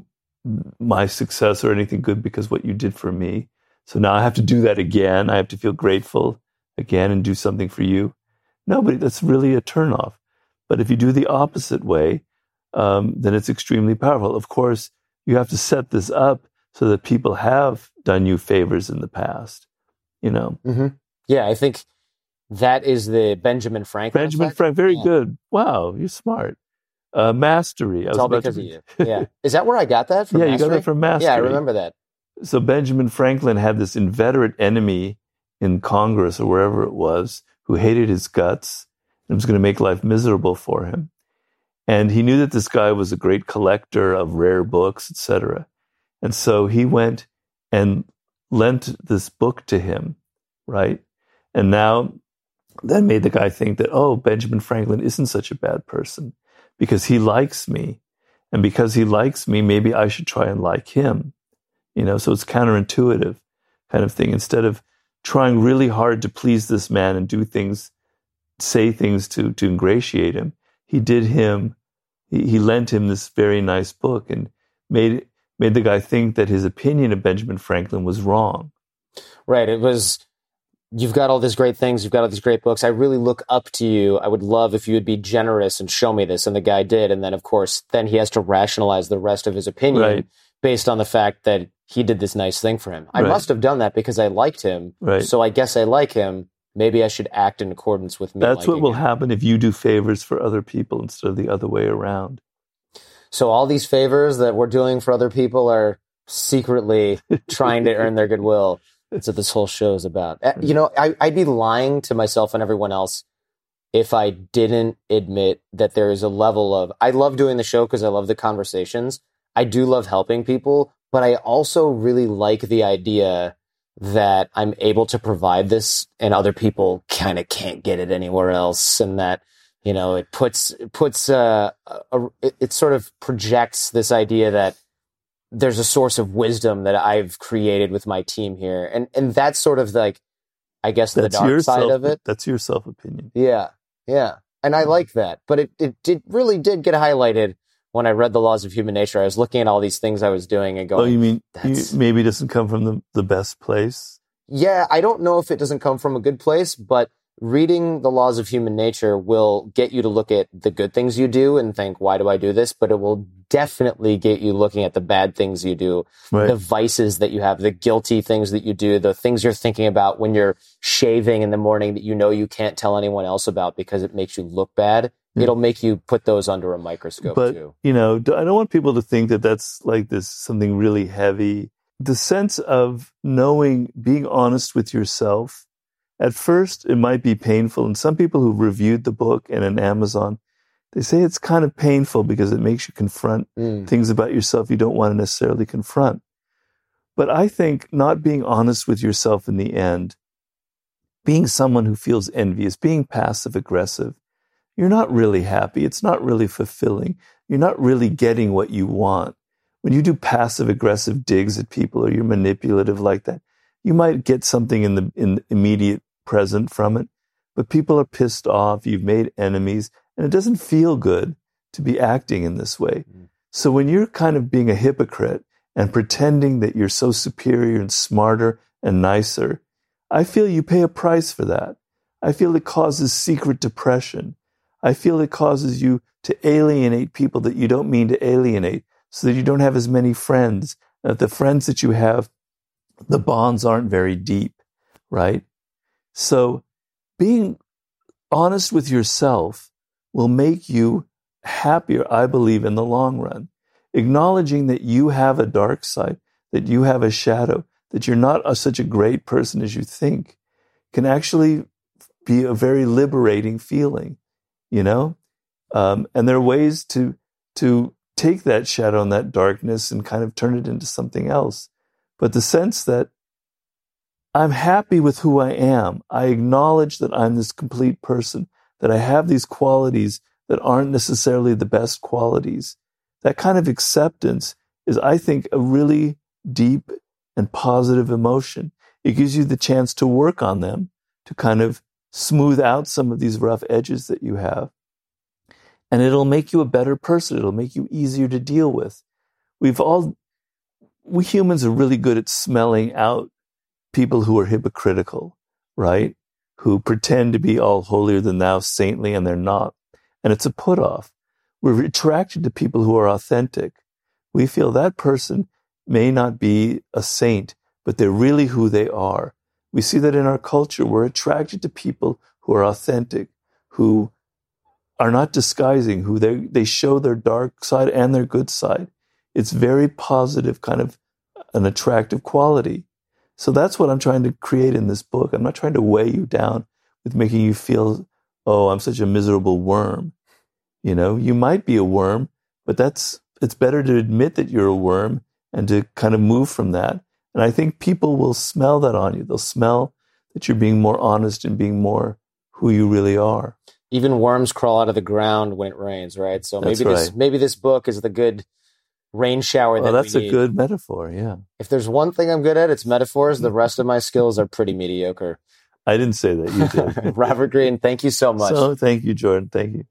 my success or anything good because what you did for me. So now I have to do that again. I have to feel grateful again and do something for you. No, but that's really a turnoff. But if you do the opposite way, um, then it's extremely powerful. Of course, you have to set this up so that people have done you favors in the past, you know? Mm-hmm. Yeah, I think that is the Benjamin Franklin Benjamin effect. Franklin, very yeah. good. Wow, you're smart. Uh, mastery. It's all because to... of you. Yeah. Is that where I got that from? Yeah, Mastery? You got that from Mastery. Yeah, I remember that. So Benjamin Franklin had this inveterate enemy in Congress or wherever it was who hated his guts and was going to make life miserable for him. And he knew that this guy was a great collector of rare books, et cetera. And so he went and lent this book to him, right? And now that made the guy think that, oh, Benjamin Franklin isn't such a bad person because he likes me. And because he likes me, maybe I should try and like him. You know, so it's counterintuitive kind of thing. Instead of trying really hard to please this man and do things, say things to, to ingratiate him, he did him, he, he lent him this very nice book and made made the guy think that his opinion of Benjamin Franklin was wrong. Right. It was, you've got all these great things, you've got all these great books. I really look up to you. I would love if you would be generous and show me this. And the guy did. And then, of course, then he has to rationalize the rest of his opinion right. based on the fact that he did this nice thing for him. I right. must have done that because I liked him. Right. So I guess I like him. Maybe I should act in accordance with me. That's what will him. happen if you do favors for other people instead of the other way around. So all these favors that we're doing for other people are secretly trying to earn their goodwill. That's what this whole show is about. You know, I, I'd be lying to myself and everyone else if I didn't admit that there is a level of, I love doing the show because I love the conversations. I do love helping people, but I also really like the idea that I'm able to provide this and other people kind of can't get it anywhere else. And that, you know, it puts, it puts, uh, a, a, it, it sort of projects this idea that there's a source of wisdom that I've created with my team here. And, and that's sort of like, I guess, that's the dark side self, of it. That's your self-opinion. Yeah. Yeah. And I like that, but it, it did really did get highlighted when I read The Laws of Human Nature. I was looking at all these things I was doing and going, oh, you mean you, maybe it doesn't come from the, the best place? Yeah. I don't know if it doesn't come from a good place, but reading The Laws of Human Nature will get you to look at the good things you do and think, why do I do this? But it will definitely get you looking at the bad things you do, right. the vices that you have, the guilty things that you do, the things you're thinking about when you're shaving in the morning that you know you can't tell anyone else about because it makes you look bad. Yeah. It'll make you put those under a microscope but, too. You know, I don't want people to think that that's like this something really heavy. The sense of knowing, being honest with yourself. At first, it might be painful. And some people who reviewed the book and on Amazon, they say it's kind of painful because it makes you confront mm. things about yourself you don't want to necessarily confront. But I think not being honest with yourself in the end, being someone who feels envious, being passive aggressive, you're not really happy. It's not really fulfilling. You're not really getting what you want. When you do passive aggressive digs at people or you're manipulative like that, you might get something in the in the immediate present from it, but people are pissed off, you've made enemies, and it doesn't feel good to be acting in this way. Mm. So when you're kind of being a hypocrite and pretending that you're so superior and smarter and nicer, I feel you pay a price for that. I feel it causes secret depression. I feel it causes you to alienate people that you don't mean to alienate so that you don't have as many friends. And that the friends that you have, the bonds aren't very deep, right? So being honest with yourself will make you happier, I believe, in the long run. Acknowledging that you have a dark side, that you have a shadow, that you're not a, such a great person as you think, can actually be a very liberating feeling, you know? Um, and there are ways to to take that shadow and that darkness and kind of turn it into something else. But the sense that I'm happy with who I am, I acknowledge that I'm this complete person, that I have these qualities that aren't necessarily the best qualities. That kind of acceptance is, I think, a really deep and positive emotion. It gives you the chance to work on them, to kind of smooth out some of these rough edges that you have. And it'll make you a better person. It'll make you easier to deal with. We've all, we humans are really good at smelling out people who are hypocritical, right? Who pretend to be all holier than thou, saintly, and they're not. And it's a put-off. We're attracted to people who are authentic. We feel that person may not be a saint, but they're really who they are. We see that in our culture. We're attracted to people who are authentic, who are not disguising, who they they show their dark side and their good side. It's very positive, kind of an attractive quality. So that's what I'm trying to create in this book. I'm not trying to weigh you down with making you feel, oh, I'm such a miserable worm. You know, you might be a worm, but that's it's better to admit that you're a worm and to kind of move from that. And I think people will smell that on you. They'll smell that you're being more honest and being more who you really are. Even worms crawl out of the ground when it rains, right? So That's maybe this right. maybe this book is the good rain shower Well, that that's we a need. good metaphor, yeah. If there's one thing I'm good at, it's metaphors. The rest of my skills are pretty mediocre. I didn't say that. You did. Robert Greene, thank you so much. So thank you, Jordan. Thank you.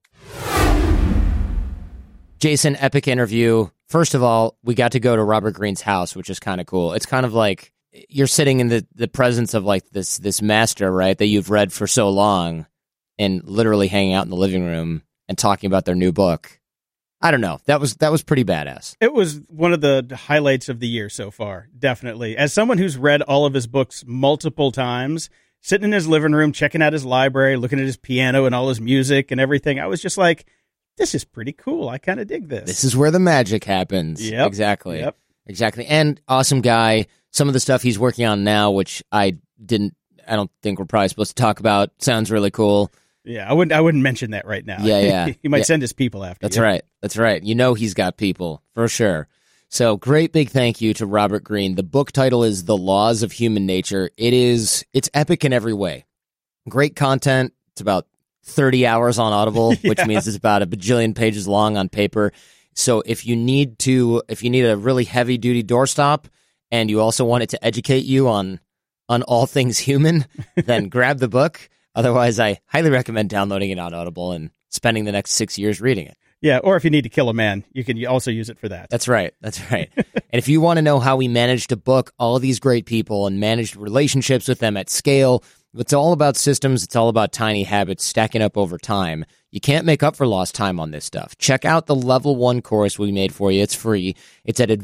Jason, epic interview. First of all, we got to go to Robert Greene's house, which is kind of cool. It's kind of like you're sitting in the, the presence of like this this master, right, that you've read for so long, and literally hanging out in the living room and talking about their new book. I don't know. That was that was pretty badass. It was one of the highlights of the year so far, definitely. As someone who's read all of his books multiple times, sitting in his living room, checking out his library, looking at his piano and all his music and everything, I was just like, this is pretty cool. I kind of dig this. This is where the magic happens. Yep. Exactly. Yep. Exactly. And awesome guy. Some of the stuff he's working on now, which I didn't, I don't think we're probably supposed to talk about, sounds really cool. Yeah, I wouldn't. I wouldn't mention that right now. Yeah, yeah. he might yeah. send his people after. That's you. right. That's right. You know he's got people for sure. So great big thank you to Robert Greene. The book title is The Laws of Human Nature. It is. It's epic in every way. Great content. It's about thirty hours on Audible, yeah. which means it's about a bajillion pages long on paper. So if you need to, if you need a really heavy duty doorstop, and you also want it to educate you on on all things human, then grab the book. Otherwise, I highly recommend downloading it on Audible and spending the next six years reading it. Yeah, or if you need to kill a man, you can also use it for that. That's right. That's right. And if you want to know how we managed to book all of these great people and managed relationships with them at scale, it's all about systems. It's all about tiny habits stacking up over time. You can't make up for lost time on this stuff. Check out the level one course we made for you. It's free. It's at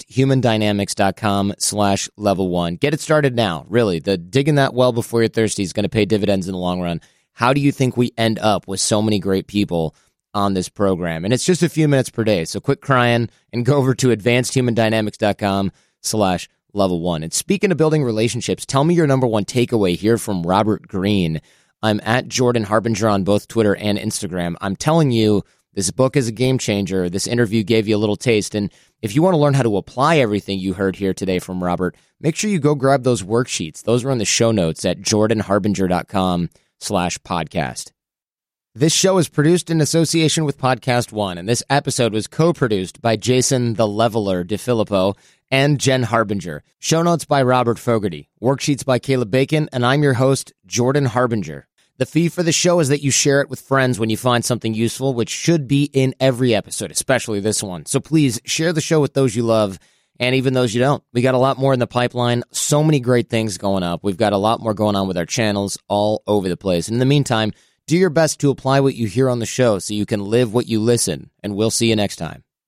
advancedhumandynamics.com slash level one. Get it started now. Really, the digging that well before you're thirsty is going to pay dividends in the long run. How do you think we end up with so many great people on this program? And it's just a few minutes per day. So quit crying and go over to advancedhumandynamics.com slash level one. And speaking of building relationships, tell me your number one takeaway here from Robert Greene. I'm at Jordan Harbinger on both Twitter and Instagram. I'm telling you, this book is a game changer. This interview gave you a little taste. And if you want to learn how to apply everything you heard here today from Robert, make sure you go grab those worksheets. Those are in the show notes at jordanharbinger.com slash podcast. This show is produced in association with Podcast One, and this episode was co-produced by Jason the Leveler DeFilippo and Jen Harbinger. Show notes by Robert Fogarty, worksheets by Caleb Bacon, and I'm your host, Jordan Harbinger. The fee for the show is that you share it with friends when you find something useful, which should be in every episode, especially this one. So please share the show with those you love and even those you don't. We got a lot more in the pipeline, so many great things going up. We've got a lot more going on with our channels all over the place. And in the meantime, do your best to apply what you hear on the show so you can live what you listen, and we'll see you next time.